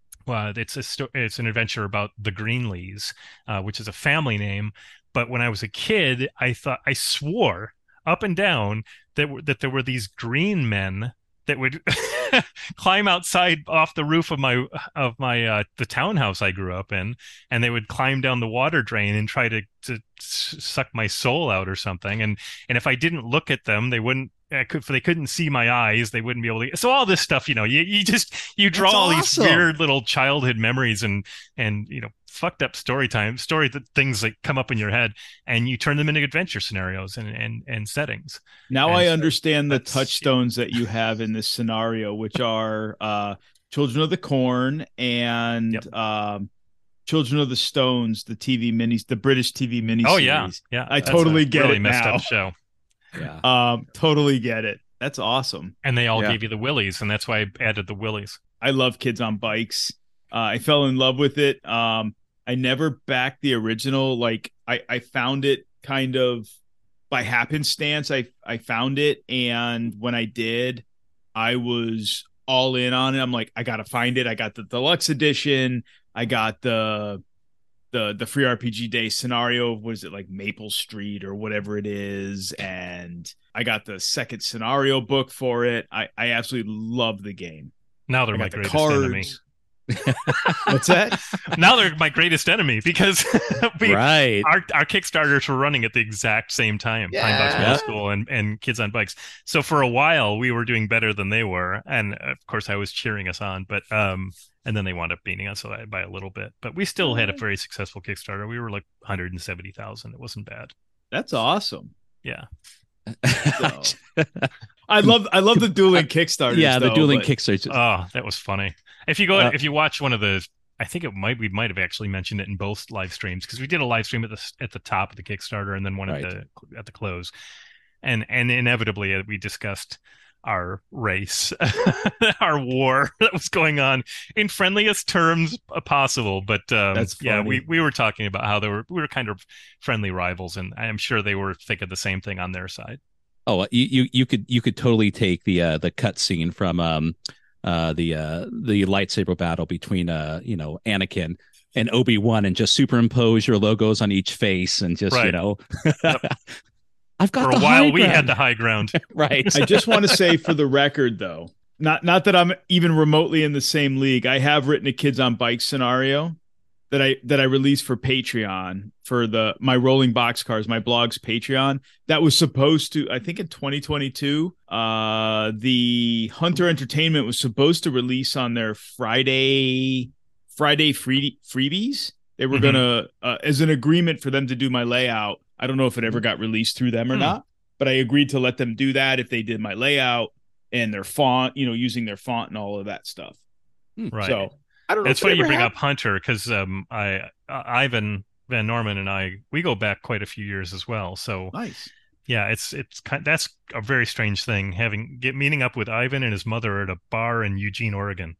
It's an adventure about the Greenlees, which is a family name. But when I was a kid, I swore up and down that there were these green men that would climb outside off the roof of the townhouse I grew up in, and they would climb down the water drain and try to suck my soul out or something. And if I didn't look at them, they wouldn't if they couldn't see my eyes, they wouldn't be able to. So all this stuff, you draw That's all awesome. these weird little childhood memories and fucked up things that come up in your head, and you turn them into adventure scenarios and settings. Now And I so understand the that's- touchstones that you have in this scenario, which are Children of the Corn and Children of the Stones, the British TV miniseries. Oh yeah. I That's totally a get really it messed now. up show. Yeah. Totally get it. That's awesome. And they all Yeah. gave you the willies, and that's why I added the willies. I love Kids on Bikes. I fell in love with it. I never backed the original. Like I found it kind of by happenstance. I found it, and when I did, I was all in on it. I'm like, I gotta find it. I got the deluxe edition. I got the free RPG Day scenario. What is it, like Maple Street or whatever it is? And I got the second scenario book for it. I absolutely love the game. Now they're I my got the greatest enemy. cards. What's that? Now they're my greatest enemy because Right. our Kickstarters were running at the exact same time. Pine Box Middle Yeah. School and Kids on Bikes. So for a while we were doing better than they were, and of course I was cheering us on. But and then they wound up beating us by a little bit. But we still had a very successful Kickstarter. We were like 170,000. It wasn't bad. That's awesome. Yeah. So, I love the dueling Kickstarters. Yeah, the though, dueling but- Kickstarters. Oh, that was funny. If you watch one of the, I think we might have actually mentioned it in both live streams, because we did a live stream at the top of the Kickstarter and then one Right. at the close, and inevitably we discussed our race, our war that was going on in friendliest terms possible. But That's yeah, funny. we were talking about how we were kind of friendly rivals, and I'm sure they were thinking the same thing on their side. Oh, you could totally take the cut scene from the lightsaber battle between Anakin and Obi-Wan and just superimpose your logos on each face and just Right. I've got For the a while, high we had ground. the high ground. Right. I just want to say for the record, though, not that I'm even remotely in the same league. I have written a Kids on Bikes scenario that I released for Patreon for my Rolling Boxcars, my blog's Patreon. That was supposed to, I think in 2022, the Hunter Entertainment was supposed to release on their Friday freebies. They were gonna, as an agreement for them to do my layout. I don't know if it ever got released through them or not, but I agreed to let them do that if they did my layout and their font, using their font and all of that stuff. Right. So I don't know. It's if it funny you ever bring happened. up Hunter, because Ivan Van Norman and we go back quite a few years as well. So Nice. yeah, that's a very strange thing, meeting up with Ivan and his mother at a bar in Eugene, Oregon.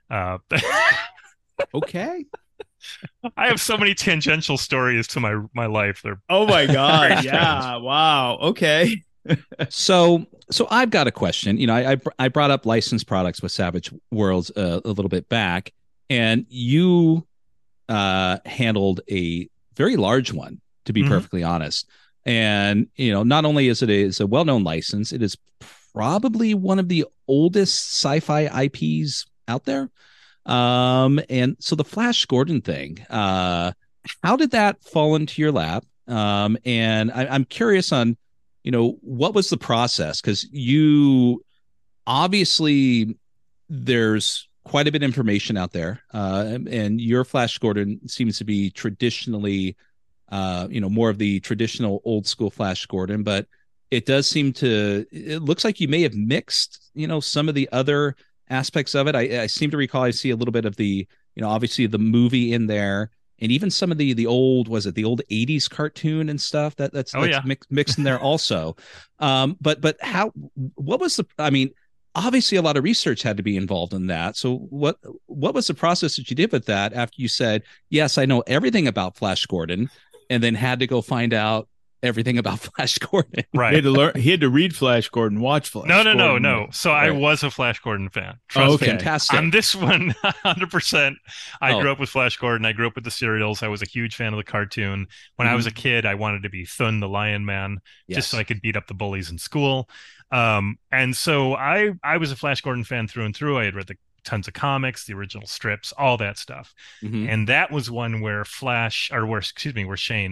Okay. I have so many tangential stories to my life. They're Oh my God. Very Yeah. Wow. Okay. So I've got a question. I brought up licensed products with Savage Worlds a little bit back, and you handled a very large one, to be Mhm. perfectly honest. And not only is it a well-known license, it is probably one of the oldest sci-fi IPs out there. And so the Flash Gordon thing, how did that fall into your lap? And I'm curious on, what was the process? Because you obviously, there's quite a bit of information out there, and your Flash Gordon seems to be traditionally, more of the traditional old school Flash Gordon, but it looks like you may have mixed, some of the other aspects of it. I seem to recall I see a little bit of the, obviously the movie in there, and even some of the old, was it the old 80s cartoon and stuff that's yeah. mixed in there also. But what was obviously a lot of research had to be involved in that. So what was the process that you did with that after you said, yes, I know everything about Flash Gordon, and then had to go find out everything about Flash Gordon? right. He had to learn. He had to read Flash Gordon, watch Flash. No. Gordon. So I Right. was a Flash Gordon fan. Oh, Trust okay. me. Fantastic. On this one, 100%. I Oh. grew up with Flash Gordon. I grew up with the serials. I was a huge fan of the cartoon. When I was a kid, I wanted to be Thun the Lion Man, just so I could beat up the bullies in school. And so I was a Flash Gordon fan through and through. I had read tons of comics, the original strips, all that stuff. Mhm. And that was one where where Shane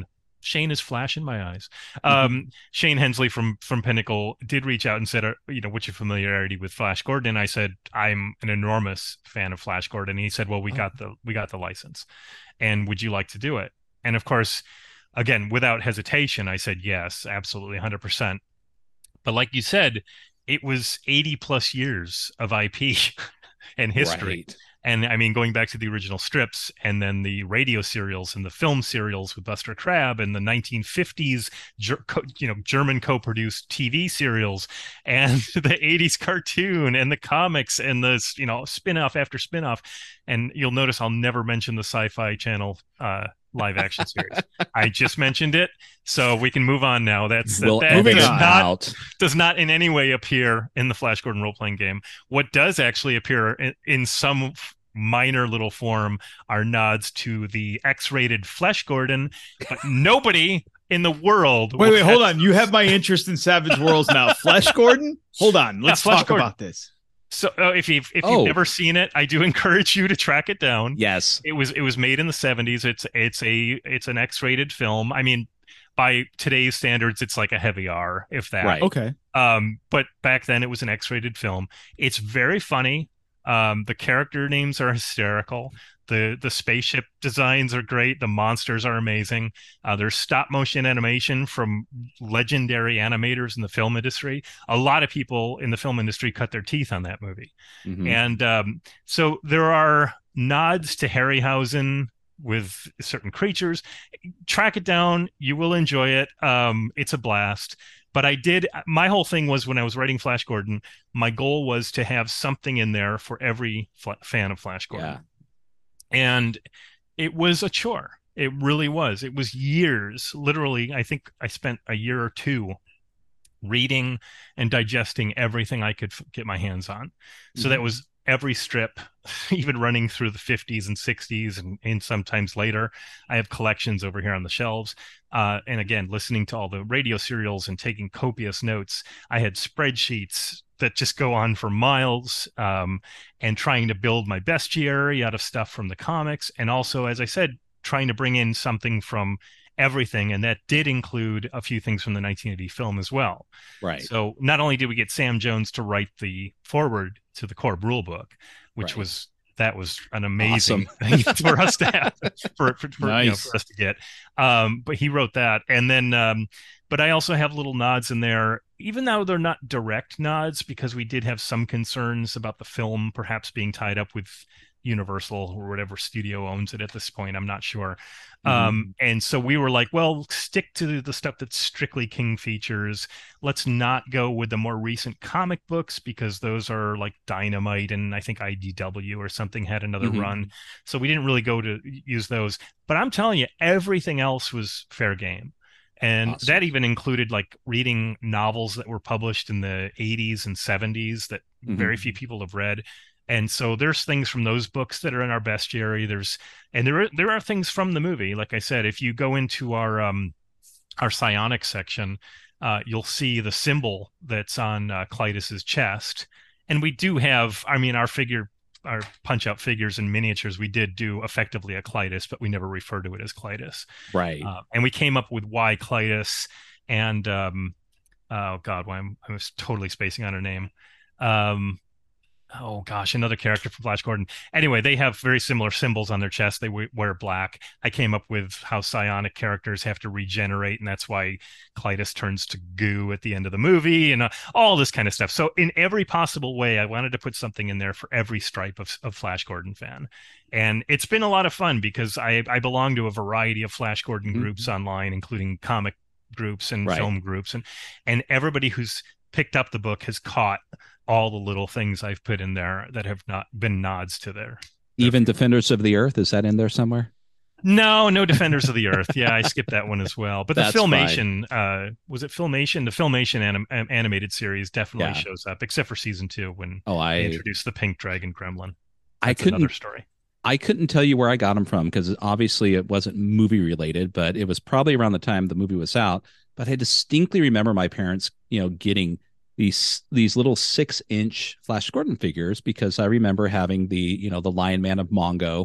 Shane is Flash in my eyes. Shane Hensley from Pinnacle did reach out and said, what's your familiarity with Flash Gordon? And I said, I'm an enormous fan of Flash Gordon. And he said, well, we got the license, and would you like to do it? And of course, again, without hesitation, I said, yes, absolutely, 100%. But like you said, it was 80 plus years of IP and history. Right. And I mean, going back to the original strips and then the radio serials and the film serials with Buster Crabbe and the 1950s, German co-produced TV serials and the 80s cartoon and the comics and the, spin-off after spin-off. And you'll notice I'll never mention the Sci-Fi Channel live action series. I just mentioned it, so we can move on now. That does not in any way appear in the Flash Gordon role-playing game. What does actually appear in some minor little form are nods to the X-rated Flash Gordon, but nobody in the world. Wait, hold on. You have my interest in Savage Worlds now. Flash Gordon? Hold on. Let's talk about this. So if you've never seen it, I do encourage you to track it down. Yes, it was made in the 70s. It's an X-rated film. I mean, by today's standards, it's like a heavy R, if that. Right. Okay. But back then, it was an X-rated film. It's very funny. The character names are hysterical. The spaceship designs are great. The monsters are amazing. There's stop motion animation from legendary animators in the film industry. A lot of people in the film industry cut their teeth on that movie. Mm-hmm. And so there are nods to Harryhausen with certain creatures. Track it down. You will enjoy it. It's a blast. But my whole thing was, when I was writing Flash Gordon, my goal was to have something in there for every fan of Flash Gordon. Yeah. And it was a chore. It really was. It was years. Literally, I think I spent a year or two reading and digesting everything I could get my hands on. So that was every strip, even running through the 50s and 60s and sometimes later. I have collections over here on the shelves. And again, listening to all the radio serials and taking copious notes. I had spreadsheets that just go on for miles, and trying to build my bestiary out of stuff from the comics. And also, as I said, trying to bring in something from everything. And that did include a few things from the 1980 film as well. Right. So not only did we get Sam Jones to write the foreword to the core rulebook, which was an amazing thing for us to have, for us to get. But he wrote that. And then, but I also have little nods in there, even though they're not direct nods, because we did have some concerns about the film perhaps being tied up with Universal or whatever studio owns it at this point. I'm not sure. And so we were like, well, stick to the stuff that's strictly King Features. Let's not go with the more recent comic books, because those are like Dynamite, and I think IDW or something had another run. So we didn't really go to use those. But I'm telling you, everything else was fair game. And that even included like reading novels that were published in the 80s and 70s that very few people have read. And so there's things from those books that are in our bestiary. There are things from the movie. Like I said, if you go into our psionics section, you'll see the symbol that's on Klytus's chest. And we do have, our punch out figures and miniatures, we did do effectively a Klytus, but we never refer to it as Klytus. Right. And we came up with why Klytus and I was totally spacing on her name. Another character from Flash Gordon. Anyway, they have very similar symbols on their chest. They wear black. I came up with how psionic characters have to regenerate, and that's why Klytus turns to goo at the end of the movie, and all this kind of stuff. So in every possible way, I wanted to put something in there for every stripe of Flash Gordon fan. And it's been a lot of fun, because I belong to a variety of Flash Gordon groups online, including comic groups and film groups. And everybody who's picked up the book has caught all the little things I've put in there that have not been nods to their even Defenders of the Earth. Is that in there somewhere? No Defenders of the Earth. Yeah, I skipped that one as well. But the Filmation, was it Filmation? The Filmation animated series definitely shows up, except for season 2 when they introduced the Pink Dragon Gremlin. Another story. I couldn't tell you where I got them from, because obviously it wasn't movie related, but it was probably around the time the movie was out. But I distinctly remember my parents, getting these little 6-inch Flash Gordon figures, because I remember having the Lion Man of Mongo,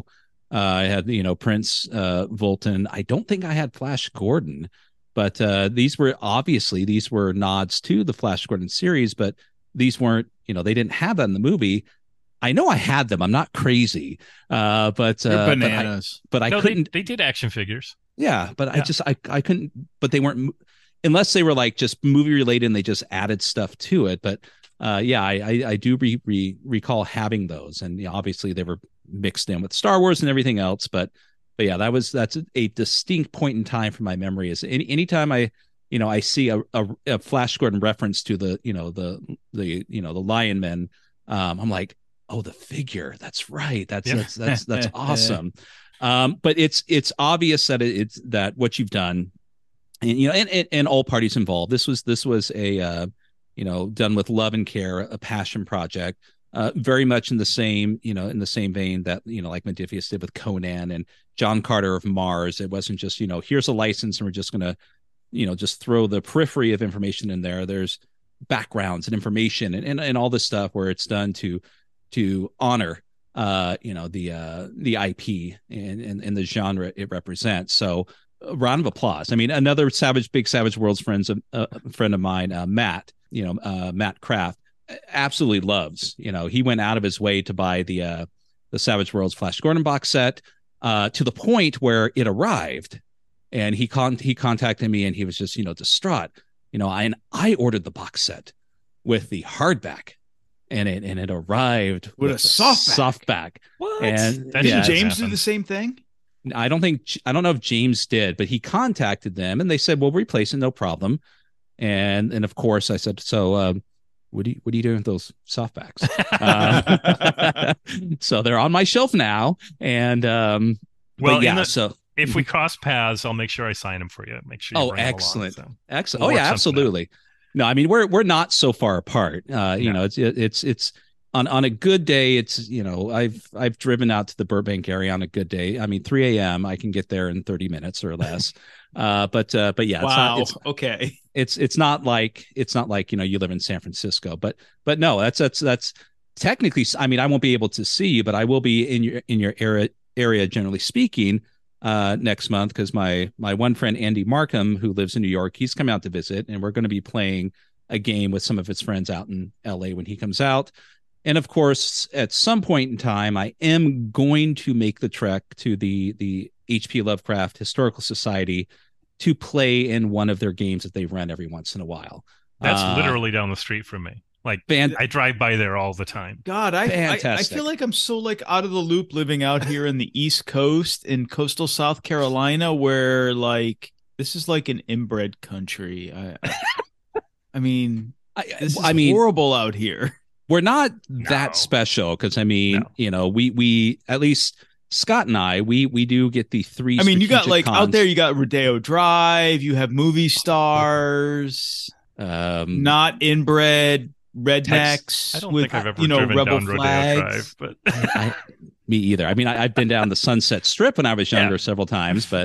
I had, Prince Volton. I don't think I had Flash Gordon, but these were nods to the Flash Gordon series, but these weren't, they didn't have that in the movie. I know I had them. I'm not crazy, but they're bananas. But I couldn't. They did action figures. Yeah, but yeah. I couldn't. But they weren't, unless they were like just movie related and they just added stuff to it. But I do recall having those, and obviously they were mixed in with Star Wars and everything else. But yeah, that's a distinct point in time from my memory. Is anytime I see a Flash Gordon reference to the Lion Men, I'm like, oh, the figure. That's right. That's awesome. But it's obvious that it's that what you've done, and all parties involved. This was a done with love and care, a passion project, very much in the same vein that like Modiphius did with Conan and John Carter of Mars. It wasn't just here's a license and we're just gonna just throw the periphery of information in there. There's backgrounds and information and all this stuff where it's done to honor the IP and the genre it represents. So a round of applause. I mean, another Big Savage Worlds friend of mine, Matt, Matt Kraft, absolutely loves, he went out of his way to buy the Savage Worlds Flash Gordon box set, to the point where it arrived and he contacted me and he was just, distraught, and I ordered the box set with the hardback. And it arrived with a softback. What? And didn't James do the same thing? I don't know if James did, but he contacted them and they said, "We'll replace it, no problem." And of course, I said, "So, what are you doing with those softbacks?" So they're on my shelf now. And if we cross paths, I'll make sure I sign them for you. Make sure. You excellent, along, so excellent. Oh yeah, absolutely. No, I mean we're not so far apart. It's on a good day. It's I've driven out to the Burbank area on a good day. I mean 3 a.m. I can get there in 30 minutes or less. But yeah, wow. Okay. It's not like you live in San Francisco. But no, that's technically. I mean I won't be able to see you, but I will be in your area generally speaking. Next month, because my one friend Andy Markham, who lives in New York, he's come out to visit, and we're going to be playing a game with some of his friends out in LA when he comes out. And of course, at some point in time, I am going to make the trek to the H.P. Lovecraft Historical Society to play in one of their games that they run every once in a while. That's literally down the street from me. Like I drive by there all the time. God, I feel like I'm so out of the loop living out here in the East Coast in coastal South Carolina, where this is like an inbred country. I mean, this is horrible out here. We're not that special because we at least Scott and I we do get the three. I mean, you got out there, you got Rodeo Drive, you have movie stars, not inbred. Rednecks. I don't think I've ever driven rebel down flags. Rodeo Drive, but me either. I mean, I've been down the Sunset Strip when I was younger several times, but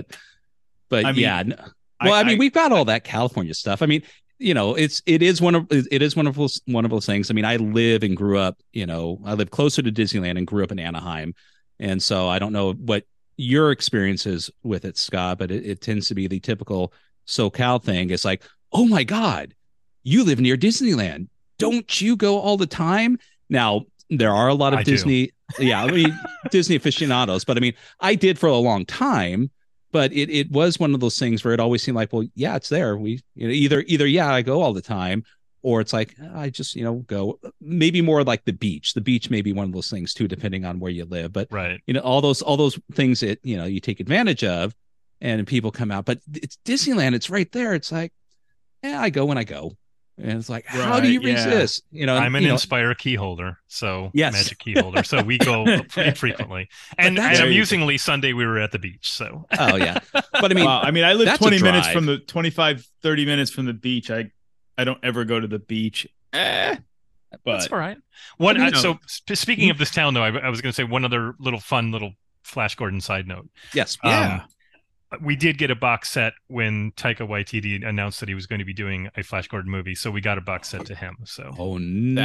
we've got all that California stuff. I mean, it is one of those things. I mean, I live and grew up. I live closer to Disneyland and grew up in Anaheim, and so I don't know what your experience is with it, Scott, but it tends to be the typical SoCal thing. It's like, oh my God, you live near Disneyland. Don't you go all the time? Now, there are a lot of Disney aficionados, but I mean, I did for a long time, but it was one of those things where it always seemed like, well, yeah, it's there. We either I go all the time, or it's like, I just, go maybe more like the beach. The beach may be one of those things too, depending on where you live, but right. All those things that, you take advantage of and people come out, but it's Disneyland. It's right there. It's like, I go when I go. And it's like, how do you resist? I'm an Inspire key holder, so magic key holder. So we go pretty frequently. And amusingly, Sunday we were at the beach. So oh yeah, but I mean, I live 20 minutes from the 25-30 minutes from the beach. I don't ever go to the beach. But that's all right. So speaking of this town, though, I was going to say one other little fun Flash Gordon side note. Yes. we did get a box set when Taika Waititi announced that he was going to be doing a Flash Gordon movie, so we got a box set to him. So, oh,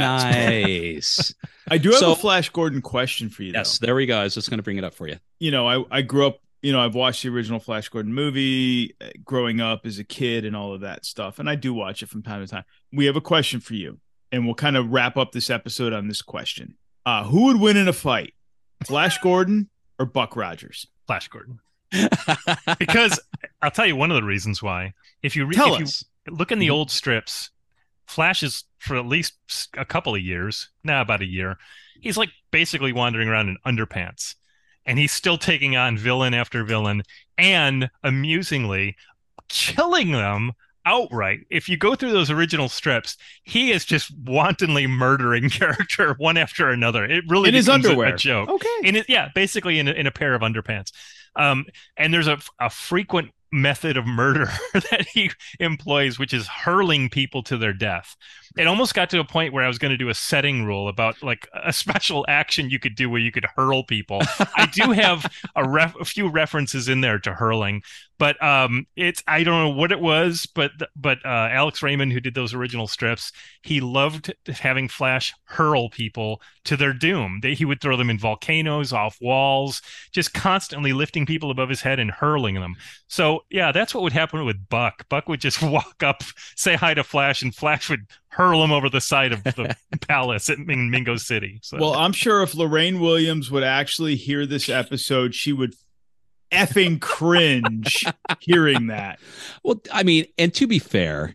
nice. I do have a Flash Gordon question for you. Yes, there we go. I was just going to bring it up for you. You know, I grew up. You know, I've watched the original Flash Gordon movie growing up as a kid and all of that stuff, and I do watch it from time to time. We have a question for you, and we'll kind of wrap up this episode on this question. Who would win in a fight, Flash Gordon or Buck Rogers? Flash Gordon. Because I'll tell you one of the reasons why. If you look in the old strips, Flash is, for at least a couple of years, about a year, he's like basically wandering around in underpants, and he's still taking on villain after villain, and amusingly killing them outright. If you go through those original strips, he is just wantonly murdering character one after another. It really in his underwear, a joke. Okay, basically in a pair of underpants. And there's a frequent method of murder that he employs, which is hurling people to their death. It almost got to a point where I was going to do a setting rule about like a special action you could do where you could hurl people. I do have a few references in there to hurling, but I don't know what it was, but Alex Raymond, who did those original strips, he loved having Flash hurl people to their doom. He would throw them in volcanoes, off walls, just constantly lifting people above his head and hurling them. So yeah, that's what would happen with Buck. Buck would just walk up, say hi to Flash, and Flash would hurl him over the side of the palace in Mingo City. So. Well, I'm sure if Lorraine Williams would actually hear this episode, she would effing cringe hearing that. Well, I mean, and to be fair,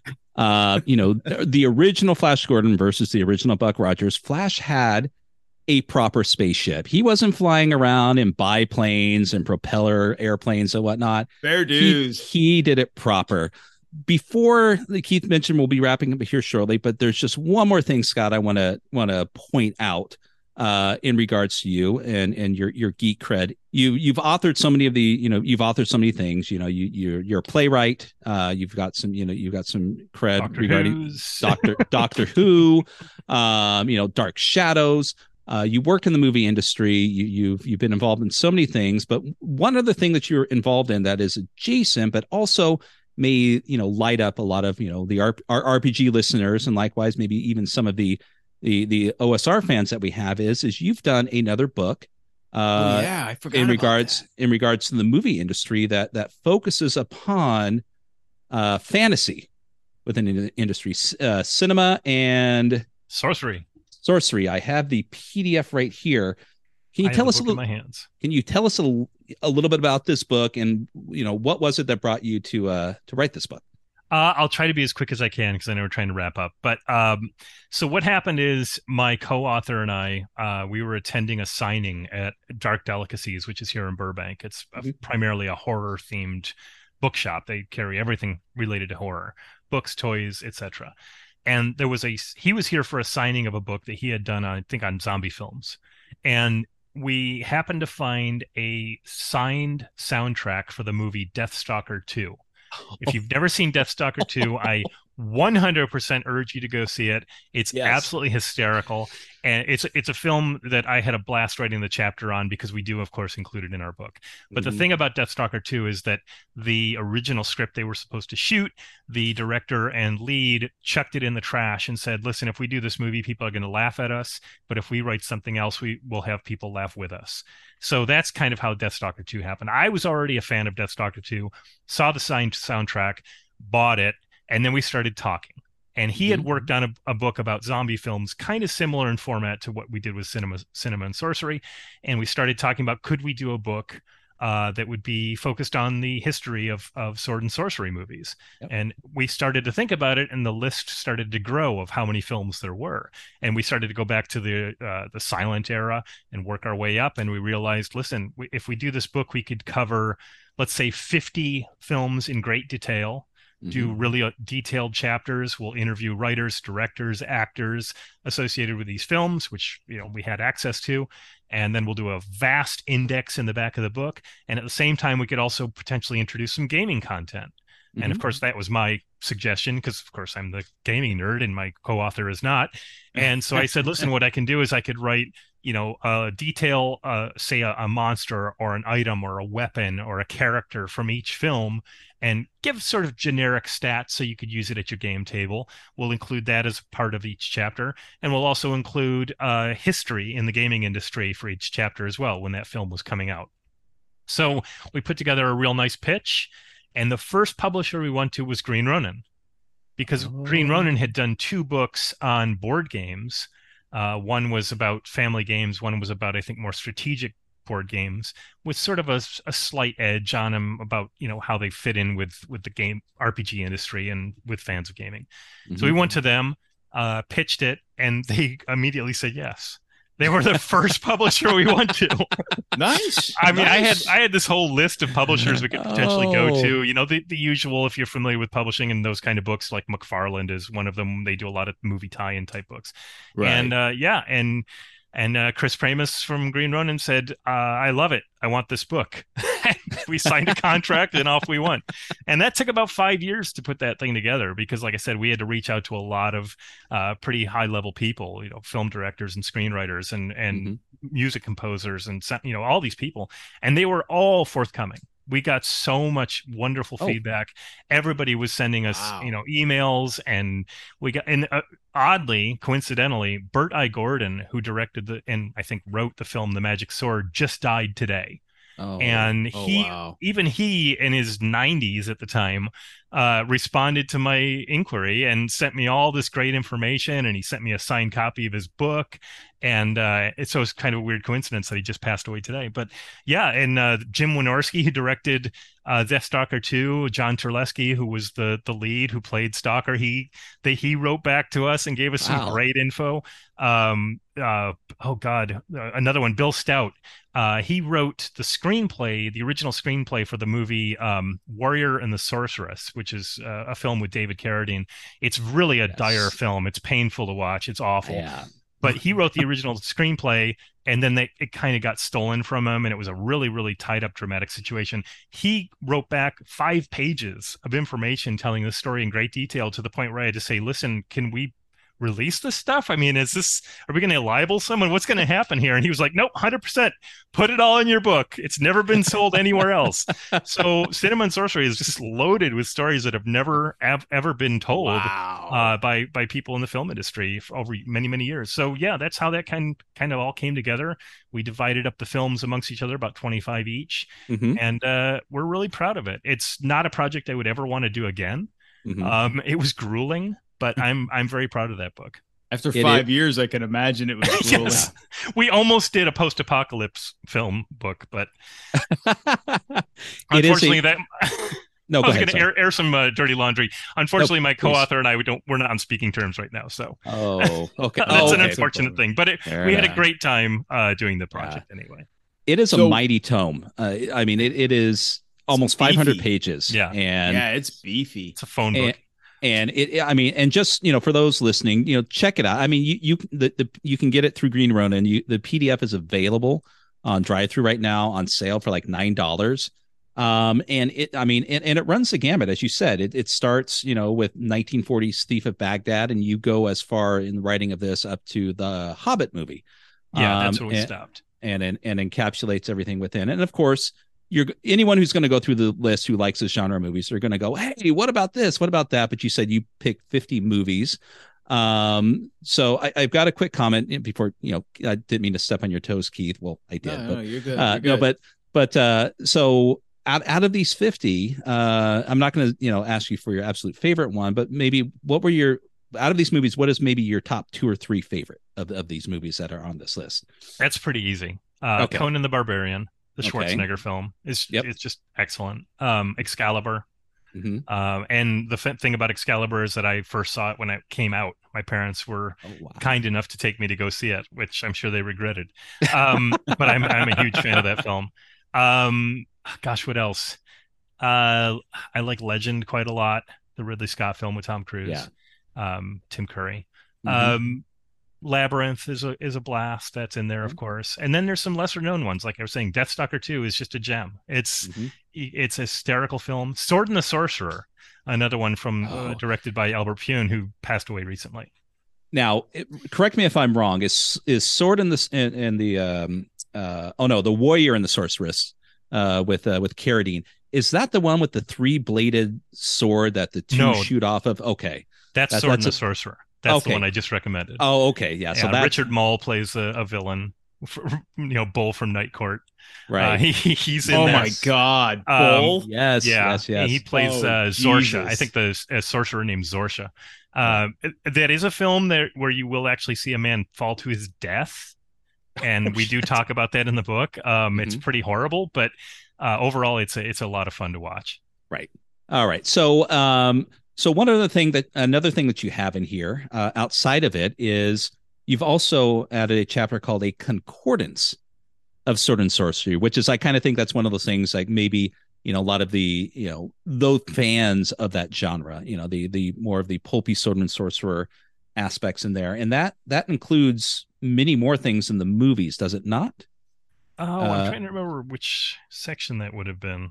the original Flash Gordon versus the original Buck Rogers, Flash had a proper spaceship. He wasn't flying around in biplanes and propeller airplanes and whatnot. Fair dues. He did it proper. Before Keith mentioned, we'll be wrapping up here shortly, but there's just one more thing, Scott, I want to point out in regards to you and your geek cred. You've authored so many of you've authored so many things. You're a playwright. You've got some cred regarding Doctor Who. Dark Shadows. You work in the movie industry. You've been involved in so many things, but one other thing that you're involved in that is adjacent, but also may light up a lot of our RPG listeners, and likewise maybe even some of the OSR fans that we have is you've done another book I forgot in regards to the movie industry that focuses upon fantasy within the industry, cinema and sorcery. I have the PDF right here. Can you tell us in my hands? Can you tell us a little bit about this book, and what was it that brought you to write this book? I'll try to be as quick as I can because I know we're trying to wrap up. But so what happened is my co-author and I, we were attending a signing at Dark Delicacies, which is here in Burbank. It's primarily a horror-themed bookshop. They carry everything related to horror, books, toys, etc. And he was here for a signing of a book that he had done, I think, on zombie films. And we happened to find a signed soundtrack for the movie Deathstalker 2. If you've never seen Deathstalker 2, I 100% urge you to go see it. It's absolutely hysterical. And it's a film that I had a blast writing the chapter on because we do, of course, include it in our book. But the thing about Deathstalker 2 is that the original script they were supposed to shoot, the director and lead chucked it in the trash and said, listen, if we do this movie, people are going to laugh at us. But if we write something else, we will have people laugh with us. So that's kind of how Deathstalker 2 happened. I was already a fan of Deathstalker 2, saw the signed soundtrack, bought it, and then we started talking. And he had worked on a book about zombie films, kind of similar in format to what we did with cinema and sorcery. And we started talking about, could we do a book that would be focused on the history of sword and sorcery movies? Yep. And we started to think about it, and the list started to grow of how many films there were. And we started to go back to the silent era and work our way up. And we realized, listen, if we do this book, we could cover, let's say, 50 films in great detail. Do really detailed chapters. We'll interview writers, directors, actors associated with these films, which we had access to, and then we'll do a vast index in the back of the book. And at the same time, we could also potentially introduce some gaming content. And of course, that was my suggestion because, of course, I'm the gaming nerd and my co-author is not. And so I said, listen, what I can do is I could write, detail, say a monster or an item or a weapon or a character from each film and give sort of generic stats so you could use it at your game table. We'll include that as part of each chapter. And we'll also include history in the gaming industry for each chapter as well when that film was coming out. So we put together a real nice pitch. And the first publisher we went to was Green Ronin, because Green Ronin had done 2 books on board games. One was about family games. One was about, I think, more strategic board games with sort of a slight edge on them about, how they fit in with the game RPG industry and with fans of gaming. So we went to them, pitched it, and they immediately said yes. They were the first publisher we went to. Nice. I mean, nice. I had this whole list of publishers we could potentially go to. The usual, if you're familiar with publishing and those kind of books, like McFarland is one of them. They do a lot of movie tie-in type books. Right. And Chris Pramus from Green Ronin said, I love it. I want this book. We signed a contract and off we went. And that took about 5 years to put that thing together because, like I said, we had to reach out to a lot of pretty high-level people, film directors and screenwriters and music composers and, all these people. And they were all forthcoming. We got so much wonderful feedback. Everybody was sending us, emails, and we got, and oddly, coincidentally, Burt I. Gordon, who directed and I think wrote the film The Magic Sword, just died today. And even he in his 90s at the time responded to my inquiry and sent me all this great information, and he sent me a signed copy of his book. And so it's kind of a weird coincidence that he just passed away today. But yeah, and Jim Wynorski, who directed Death Stalker 2, John Terlesky, who was the lead, who played Stalker, he wrote back to us and gave us some great info. Another one, Bill Stout. He wrote the original screenplay for the movie Warrior and the Sorceress, which is a film with David Carradine. It's really a dire film. It's painful to watch. It's awful. Yeah. But he wrote the original screenplay, and then it kind of got stolen from him, and it was a really, really tied up dramatic situation. He wrote back 5 pages of information telling the story in great detail to the point where I had to say, listen, can we release this stuff? I mean, are we going to libel someone? What's going to happen here? And he was like, nope, 100%. Put it all in your book. It's never been sold anywhere else. So Cinema and Sorcery is just loaded with stories that have never ever been told by people in the film industry for over many, many years. So yeah, that's how that kind of all came together. We divided up the films amongst each other, about 25 each. And we're really proud of it. It's not a project I would ever want to do again. It was grueling, but I'm very proud of that book. After 5 years, I can imagine it was grueling. Yes. We almost did a post-apocalypse film book, but unfortunately I was going to air some dirty laundry. Unfortunately, my co-author and I we're not on speaking terms right now. So okay. That's an unfortunate thing, but we had a great time doing the project anyway. It is a mighty tome. I mean, it is almost 500 pages. Yeah. And it's beefy. It's a phone book. And and just, for those listening, check it out. I mean, you can get it through Green Ronin. The PDF is available on drive-thru right now on sale for like $9. And it runs the gamut, as you said. It starts, with 1940s Thief of Baghdad, and you go as far in the writing of this up to the Hobbit movie. Yeah, that's where we stopped. And encapsulates everything within. And of course, anyone who's going to go through the list who likes this genre of movies, they're going to go, hey, what about this? What about that? But you said you picked 50 movies. So I've got a quick comment before, I didn't mean to step on your toes, Keith. Well, I did. No, you're good. You're good. So out of these 50, I'm not going to, ask you for your absolute favorite one, but maybe out of these movies, what is maybe your top 2 or 3 favorite of these movies that are on this list? That's pretty easy. Conan the Barbarian. The Schwarzenegger film is just excellent. Excalibur. And the thing about Excalibur is that I first saw it when it came out. My parents were kind enough to take me to go see it, which I'm sure they regretted. But I'm a huge fan of that film. Gosh, what else? I like Legend quite a lot. The Ridley Scott film with Tom Cruise. Tim Curry. Labyrinth is a blast. That's in there, of course. And then there's some lesser known ones. Like I was saying, Deathstalker 2 is just a gem. It's a hysterical film. Sword and the Sorcerer, another one from directed by Albert Pyun, who passed away recently. Now, correct me if I'm wrong. Is Sword and the the Warrior and the Sorceress with Carradine? Is that the one with the 3-bladed sword that the two shoot off of? Okay, that's Sword and the Sorcerer. That's the one I just recommended. Oh, okay, yeah. So Richard Mall plays a villain, Bull from Night Court. Right. He's in. Oh that. My God, Bull. Yes. He plays Zorsha. I think a sorcerer named Zorsha. That is a film where you will actually see a man fall to his death, and we do talk about that in the book. It's pretty horrible, but overall, it's a lot of fun to watch. Right. All right. So, another thing that you have in here outside of it is you've also added a chapter called a concordance of sword and sorcery, which is, I kind of think that's one of those things like maybe, a lot of the, those fans of that genre, the more of the pulpy sword and sorcerer aspects in there. And that includes many more things in the movies, does it not? Oh, I'm trying to remember which section that would have been.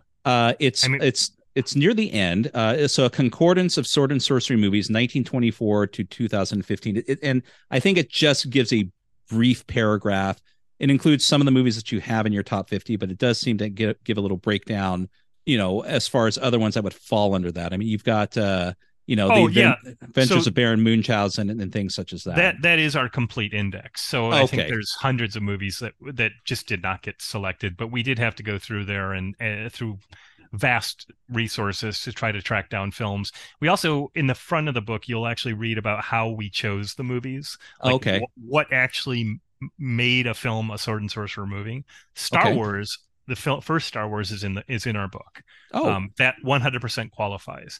It's near the end. So a concordance of sword and sorcery movies, 1924 to 2015. And I think it just gives a brief paragraph. It includes some of the movies that you have in your top 50, but it does seem to give a little breakdown, as far as other ones that would fall under that. I mean, you've got, the Adventures of Baron Munchausen and things such as that. That is our complete index. So I think there's hundreds of movies that just did not get selected, but we did have to go through there and through vast resources to try to track down films. We also, in the front of the book, you'll actually read about how we chose the movies. What actually made a film a sword and sorcerer movie. Star Wars, the first Star Wars is in our book. That 100% qualifies.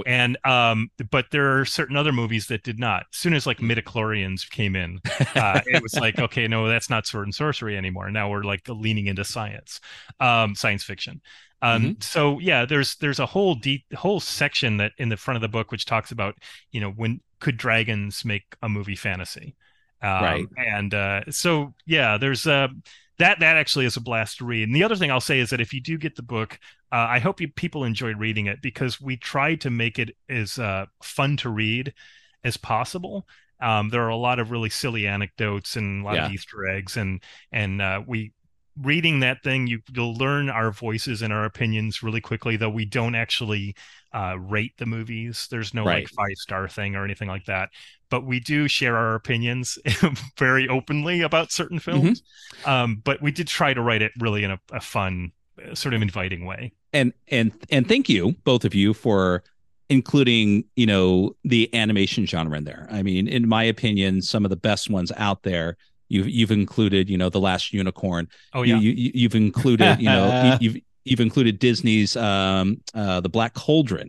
But there are certain other movies that did not. As soon as like midichlorians came in, it was like, okay, no, that's not sword and sorcery anymore. Now we're like leaning into science fiction. So yeah, there's a whole section that in the front of the book which talks about, when could dragons make a movie fantasy? And so yeah, there's that actually is a blast to read. And the other thing I'll say is that if you do get the book, I hope people enjoy reading it, because we tried to make it as fun to read as possible. There are a lot of really silly anecdotes and a lot of Easter eggs, and we reading that thing, you'll learn our voices and our opinions really quickly, though we don't actually rate the movies. There's no like 5-star thing or anything like that, but we do share our opinions very openly about certain films. But we did try to write it really in a fun, sort of inviting way. And thank you, both of you, for including, the animation genre in there. I mean, in my opinion, some of the best ones out there. You've included, The Last Unicorn. Oh yeah. You've included, you've included Disney's The Black Cauldron.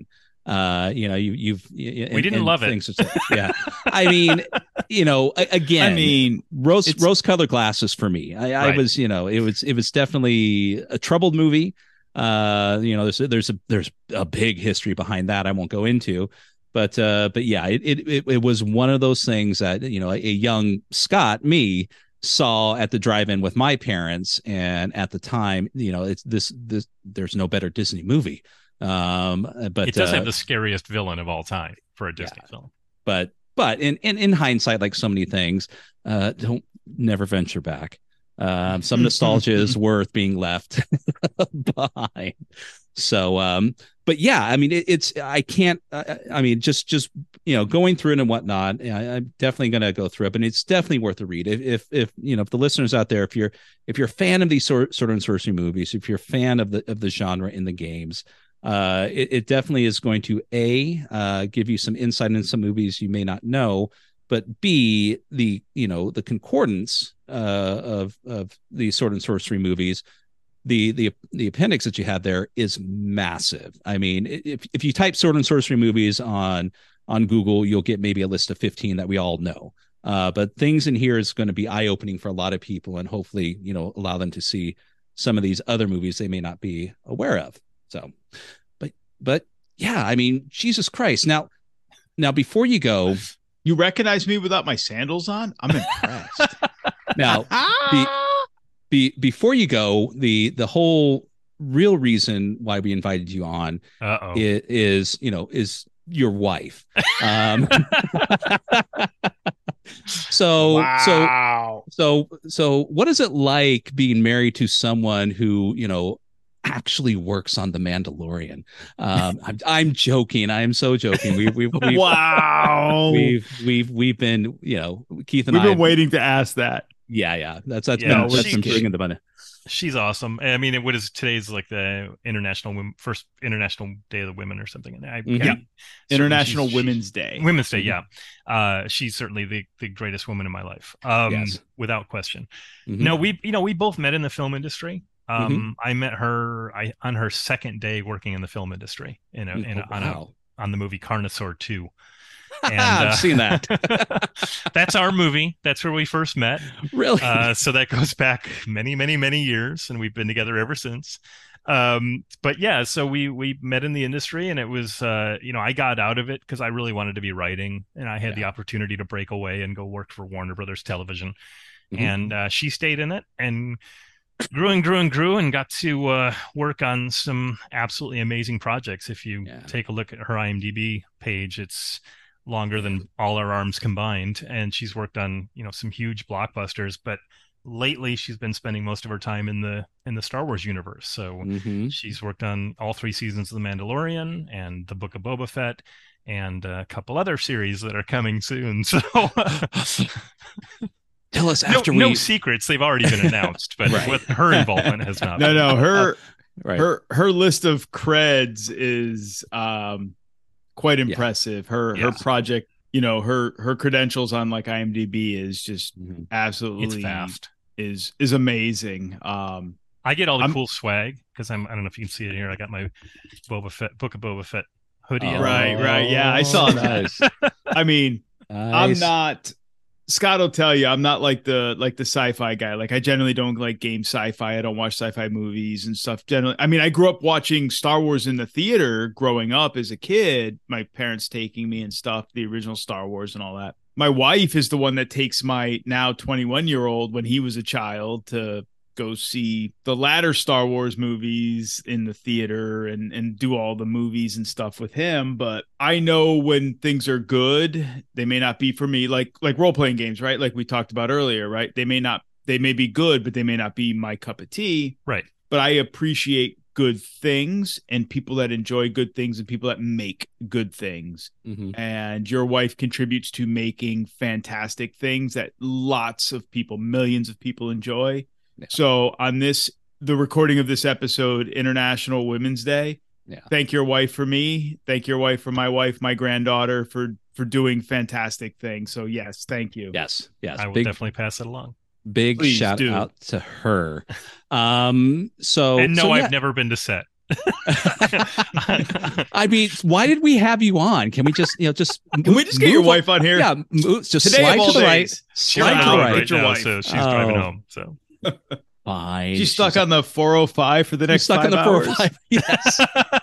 We didn't love it. Yeah. I mean, again, rose-colored glasses for me. I was, it was definitely a troubled movie. There's a big history behind that I won't go into. But yeah, it was one of those things that, a young Scott, me, saw at the drive-in with my parents. And at the time, there's no better Disney movie. But it does have the scariest villain of all time for a Disney film. But in hindsight, like so many things, never venture back. Some nostalgia is worth being left behind. So, but yeah, I mean, just going through it and whatnot, I'm definitely going to go through it, but it's definitely worth a read. If the listeners out there, if you're a fan of these sword and sorcery movies, if you're a fan of the genre in the games, it definitely is going to give you some insight into some movies you may not know, but B, the concordance of the sword and sorcery movies. The appendix that you have there is massive. I mean, if you type sword and sorcery movies on Google, you'll get maybe a list of 15 that we all know. But things in here is going to be eye-opening for a lot of people, and hopefully, allow them to see some of these other movies they may not be aware of. So, but yeah, I mean, Jesus Christ. Now before you go, You recognize me without my sandals on? I'm impressed. Now, before you go, the whole real reason why we invited you on is your wife. Wow. So what is it like being married to someone who, actually works on The Mandalorian? I'm joking. I am so joking. We've wow. We've been, Keith and we've I been waiting to ask that. Yeah. That's Yeah, been bringing the money. She's awesome. I mean, today's like the first International Day of the Women or something. International Women's Day. Women's Day, yeah. She's certainly the greatest woman in my life, Yes. without question. Mhm. No, we both met in the film industry. I met her on her second day working in the film industry on the movie Carnosaur 2. And I've seen that. That's our movie. That's where we first met. Really? So that goes back many, many, many years, and we've been together ever since. But yeah, so we met in the industry, and it was, I got out of it because I really wanted to be writing, and I had the opportunity to break away and go work for Warner Brothers Television. And she stayed in it and grew and got to work on some absolutely amazing projects. If you take a look at her IMDb page, it's longer than all our arms combined, and she's worked on some huge blockbusters, but lately she's been spending most of her time in the Star Wars universe. So she's worked on all 3 seasons of The Mandalorian and the Book of Boba Fett and a couple other series that are coming soon. So tell us after no secrets, they've already been announced, but what her involvement has not been. Her list of creds is quite impressive. Her project, her credentials on like IMDb is just absolutely, it's vast. Is amazing. I get all the cool swag because I don't know if you can see it here. I got my Book of Boba Fett hoodie. Right. Yeah, I saw that. I mean, nice. I'm not. Scott will tell you, I'm not like the sci-fi guy. Like, I generally don't like game sci-fi. I don't watch sci-fi movies and stuff. Generally, I mean, I grew up watching Star Wars in the theater growing up as a kid. My parents taking me and stuff, the original Star Wars and all that. My wife is the one that takes my now 21-year-old when he was a child to go see the latter Star Wars movies in the theater and do all the movies and stuff with him. But I know when things are good, they may not be for me, like role-playing games, right? Like we talked about earlier, right? They may be good, but they may not be my cup of tea. Right. But I appreciate good things and people that enjoy good things and people that make good things. And your wife contributes to making fantastic things that lots of people, millions of people enjoy. Yeah. So on the recording of this episode, International Women's Day, thank your wife for me. Thank your wife for my wife, my granddaughter for doing fantastic things. So yes, thank you. Yes. I will definitely pass it along. Big shout out to her. I've never been to set. I mean, why did we have you on? Can we just, can we just get your wife on here? Yeah, just today slide to the right. Slide to the right now, so she's driving home. So fine. She's stuck on the 405 for the next 5 hours. 405. Yes.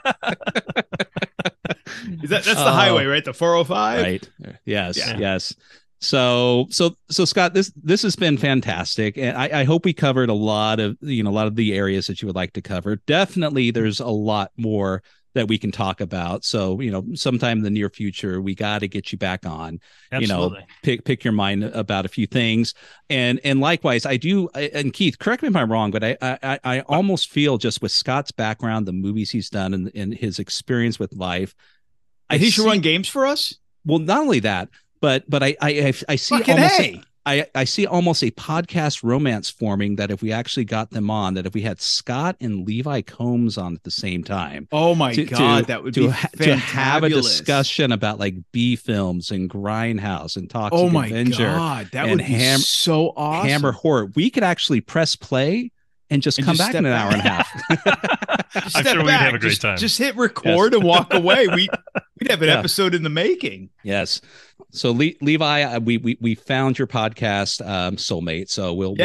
That's the highway, right? The 405. Right. Yes. Yeah. Yes. So Scott, this has been fantastic, and I hope we covered a lot of the areas that you would like to cover. Definitely, there's a lot more that we can talk about. So, sometime in the near future, we got to get you back on. Absolutely. Pick your mind about a few things, and likewise, I do. And Keith, correct me if I'm wrong, but I almost feel just with Scott's background, the movies he's done, and his experience with life, he should run games for us. Well, not only that. But I see I see almost a podcast romance forming that if we actually got them on, that if we had Scott and Levi Combs on at the same time. Oh my God, that would be fantabulous. To have a discussion about like B films and Grindhouse and Toxic Avenger. Oh my God, that would be so awesome. Hammer Horror. We could actually press play and just come back in an hour and a half. I'm sure we'd have a great time. Just hit record and walk away. We'd have an episode in the making. Yes. So Levi, we found your podcast, Soulmate. So we'll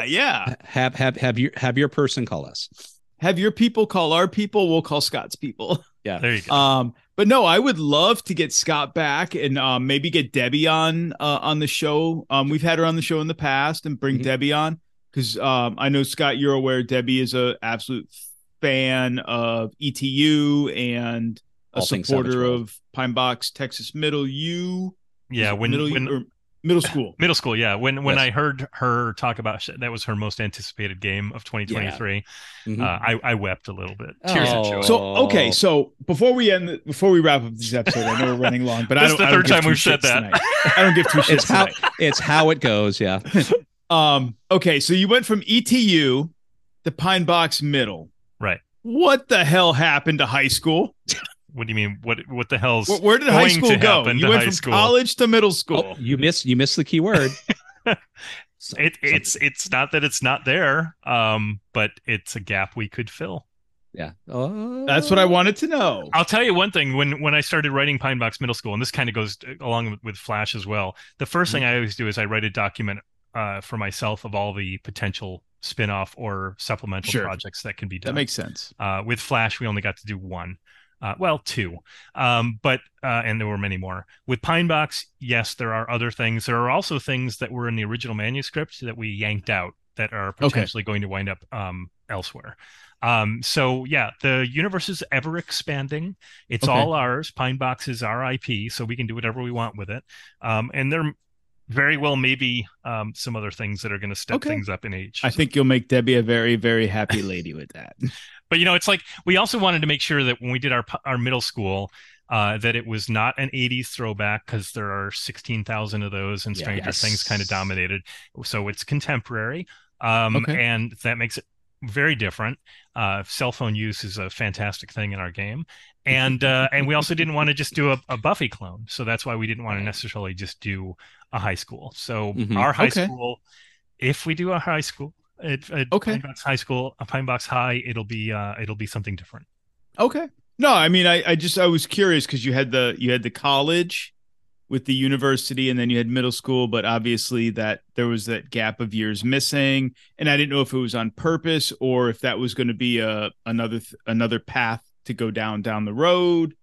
have your person call us. Have your people call our people. We'll call Scott's people. Yeah, there you go. But no, I would love to get Scott back and maybe get Debbie on the show. We've had her on the show in the past, and bring Debbie on because I know, Scott, you're aware Debbie is a absolute fan of ETU and a supporter of Pine Box Texas Middle U. Yeah, middle school. Middle school, yeah. When I heard her talk about that was her most anticipated game of 2023, I wept a little bit. Tears of joy. So before we wrap up this episode, I know we're running long, but this is the third time we've said that. Tonight. I don't give two shits tonight. It's how it goes, yeah. Okay, so you went from ETU to Pine Box Middle. Right. What the hell happened to high school? What do you mean? What the hell's where did high school go? You went from college to middle school. Oh, you missed the key word. It's not that it's not there, but it's a gap we could fill. Yeah. That's what I wanted to know. I'll tell you one thing. When I started writing Pine Box Middle School, and this kind of goes along with Flash as well, the first thing I always do is I write a document for myself of all the potential spin-off or supplemental projects that can be done. That makes sense. With Flash, we only got to do one. Two. But and there were many more. With Pine Box, yes, there are other things. There are also things that were in the original manuscript that we yanked out that are potentially going to wind up elsewhere. So yeah, the universe is ever expanding. It's all ours. Pine Box is our IP, so we can do whatever we want with it. And there very well maybe some other things that are going to step things up in age. I think you'll make Debbie a very, very happy lady with that. But it's like we also wanted to make sure that when we did our middle school, that it was not an 80s throwback, because there are 16,000 of those, and Stranger Things kind of dominated. So it's contemporary, and that makes it very different. Cell phone use is a fantastic thing in our game, and we also didn't want to just do a Buffy clone, so that's why we didn't want to necessarily just do a high school. So our high school, if we do a high school. Pine Box High School, Pine Box High, it'll be something different. Okay. No, I mean, I was curious because you had the college with the university, and then you had middle school, but obviously that there was that gap of years missing, and I didn't know if it was on purpose or if that was going to be another path to go down the road.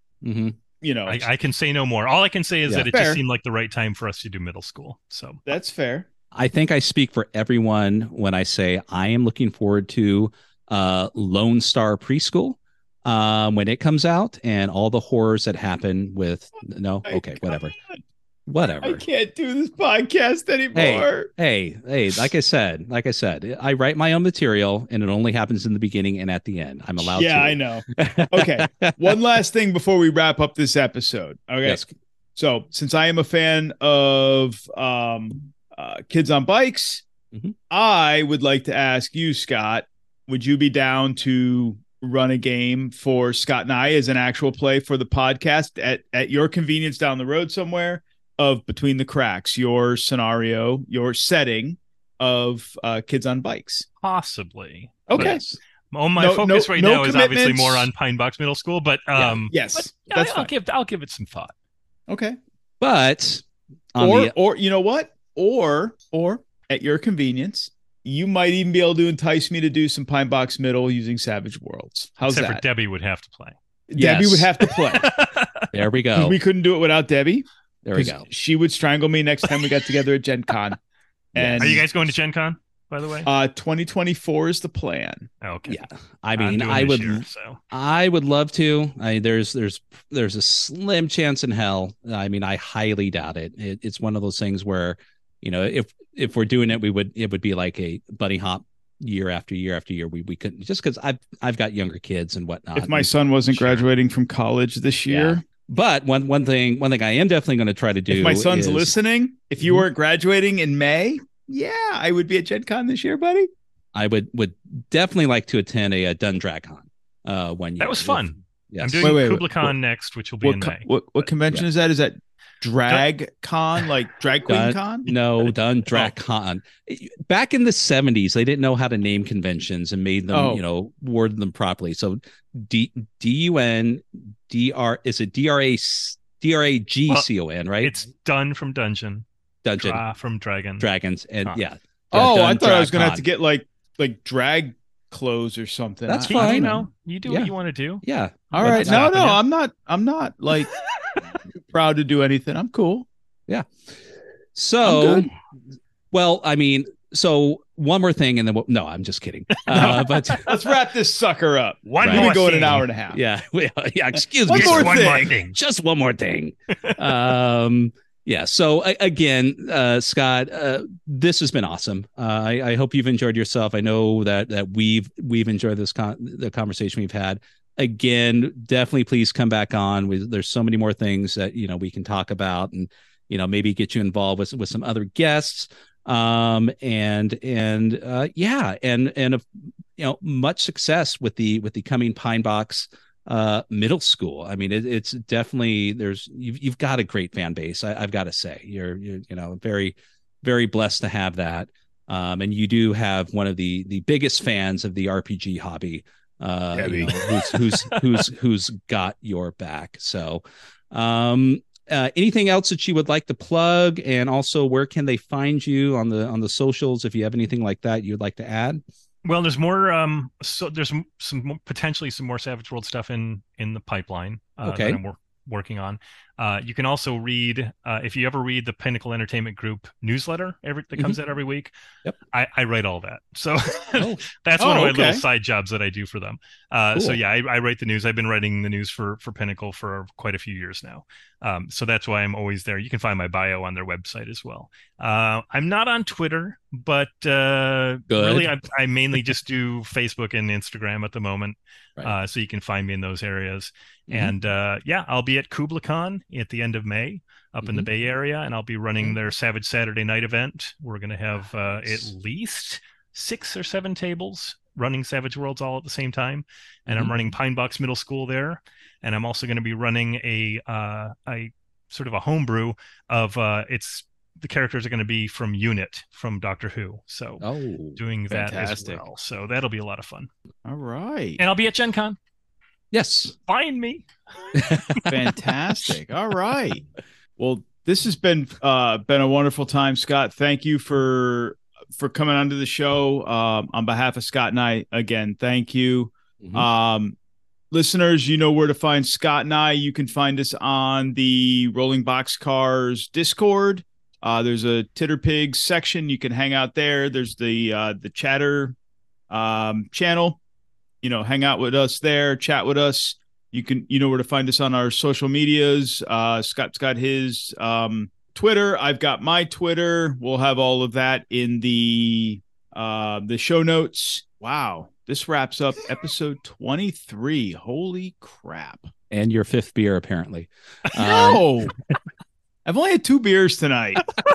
I can say no more. All I can say is that it just seemed like the right time for us to do middle school. So that's fair. I think I speak for everyone when I say I am looking forward to Lone Star Preschool when it comes out, and all the horrors that happen with whatever. I can't do this podcast anymore. Hey, like I said, I write my own material, and it only happens in the beginning and at the end. I'm allowed to. Yeah, I know. Okay. One last thing before we wrap up this episode. Okay. Yes. So since I am a fan of Kids on Bikes, I would like to ask you, Scott, would you be down to run a game for Scott and I as an actual play for the podcast at your convenience down the road somewhere, of Between the Cracks, your scenario, your setting of Kids on Bikes? Possibly. Okay. My focus right now is obviously more on Pine Box Middle School, but yes, but, I'll give it some thought. Okay. But or you know what? Or at your convenience, you might even be able to entice me to do some Pine Box Middle using Savage Worlds. How's Except that? for Debbie would have to play. Debbie would have to play. There we go. We couldn't do it without Debbie. There we go. She would strangle me next time we got together at Gen Con. And are you guys going to Gen Con, by the way? 2024 is the plan. Okay. Yeah. I mean, I would love to. There's a slim chance in hell. I mean, I highly doubt it. It's one of those things where, if we're doing it, it would be like a bunny hop year after year after year. We couldn't, just because I've got younger kids and whatnot. If my son wasn't graduating from college this year. Yeah. But one thing I am definitely going to try to do. If my son's listening, if you weren't graduating in May, I would be at Gen Con this year, buddy. I would definitely like to attend a DunDragCon 1 year. That was fun. Yes. I'm doing KublaCon next, which will be in May. What convention is that? Is that Drag Con, like Drag Queen Con? No, DunDragCon. Back in the 70s, they didn't know how to name conventions and made them, word them properly. So DUN is it DRAGCON, right? It's Dun from Dungeon. Dra from Dragons, and I thought I was gonna have to get like drag clothes or something. That's fine. You do what you want to do. Yeah. All But right. it's No, happening. I'm not like proud to do anything. I'm cool. Yeah. I'm So, good. well, I mean, so one more thing, and then no, I'm just kidding. But Let's wrap this sucker up. One Right. We've more been going thing. an hour and a half. yeah, yeah. Excuse One me. more Just one more thing. thing. Just one more thing. Yeah. So again, Scott, this has been awesome. I hope you've enjoyed yourself. I know that we've enjoyed the conversation we've had. Again, definitely please come back on. There's so many more things that we can talk about, and maybe get you involved with some other guests. Much success with the coming Pine Box middle school. I mean, it's definitely you've got a great fan base. I've got to say, you're very, very blessed to have that. And you do have one of the biggest fans of the RPG hobby, who's got your back. So, anything else that you would like to plug, and also where can they find you on the socials if you have anything like that you'd like to add? Well, there's more. So there's potentially some more Savage World stuff in the pipeline. Okay. That I'm working on. You can also read if you ever read the Pinnacle Entertainment Group newsletter that comes out every week. Yep. I write all that. So Oh. that's one of my okay. little side jobs that I do for them. Cool. So yeah, I write the news. I've been writing the news for Pinnacle for quite a few years now. So that's why I'm always there. You can find my bio on their website as well. I'm not on Twitter, but really I mainly just do Facebook and Instagram at the moment. Right. So you can find me in those areas. Mhm. And yeah, I'll be at KublaCon at the end of May up in the Bay Area, and I'll be running their Savage Saturday Night event. We're going to have at least 6 or 7 tables running Savage Worlds all at the same time. And I'm running Pine Box Middle School there. And I'm also going to be running a sort of a homebrew of the characters are going to be from Unit from Doctor Who. So doing that as fantastic. well. So that'll be a lot of fun. All right. And I'll be at Gen Con. Yes. Find me. Fantastic. All right. Well, this has been a wonderful time, Scott. Thank you for coming onto the show. On behalf of Scott and I, again, thank you. Listeners, you know where to find Scott and I. You can find us on the Rolling Boxcars Discord. There's a Titter Pigs section. You can hang out there. There's the chatter channel. Hang out with us there, chat with us. You know where to find us on our social medias. Scott's got his Twitter. I've got my Twitter. We'll have all of that in the show notes. Wow. This wraps up episode 23. Holy crap. And your 5th beer, apparently. No. I've only had 2 beers tonight.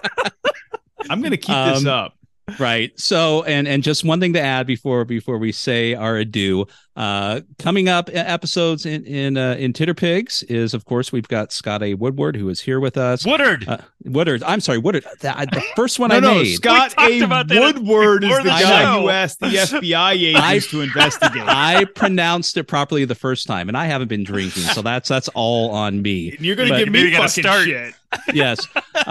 I'm going to keep this up. Right. So, and just one thing to add before we say our adieu. Coming up episodes in Titter Pigs is, of course, we've got Scott A. Woodward, who is here with us. Woodard. Woodard. I'm sorry, Woodard. The first one No, made. Scott We A. talked about that Woodward is before the the guy show. who asked the FBI agents to investigate. I pronounced it properly the first time, and I haven't been drinking, so that's all on me. And you're going to But give maybe me you gotta fucking start. shit. Yes.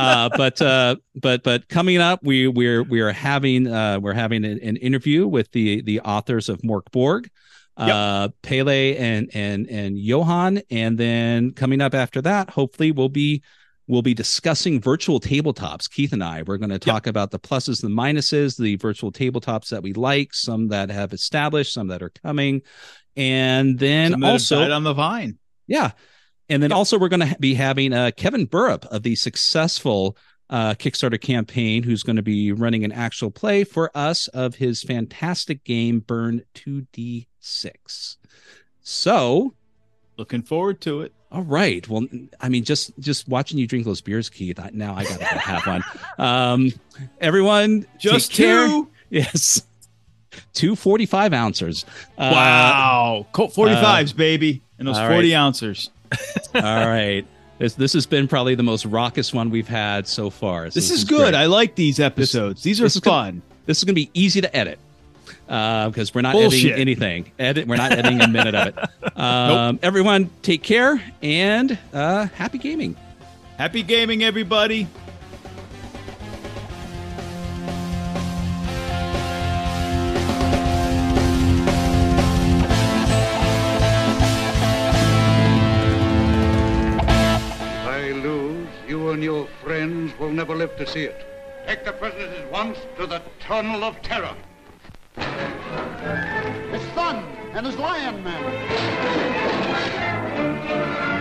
But coming up, we're having an interview with the authors of Mork Borg, Pele and Johan, and then coming up after that, hopefully we'll be discussing virtual tabletops. Keith and I, we're going to talk about the pluses and minuses, the virtual tabletops that we like, some that have established, some that are coming, and then Some that have also died on the vine. yeah. And then also we're going to be having Kevin Burrup of the successful Kickstarter campaign, who's going to be running an actual play for us of his fantastic game, Burn 2D6. So Looking forward to it. all right. Well, I mean, just watching you drink those beers, Keith, now I got to go have one. Everyone, Just take care. 2. Yes. 2 45 ounces. Wow. Colt 45s, baby. And those all 40 right. ounces. All right. This has been probably the most raucous one we've had so far. So This is good. great. I like these episodes. These are this is fun. This is going to be easy to edit because we're not Bullshit. editing anything. We're not editing a minute of it. Everyone, take care and happy gaming. Happy gaming, everybody. I lose, you and your friends will never live to see it. Take the prisoners at once to the Tunnel of Terror. His son and his lion men.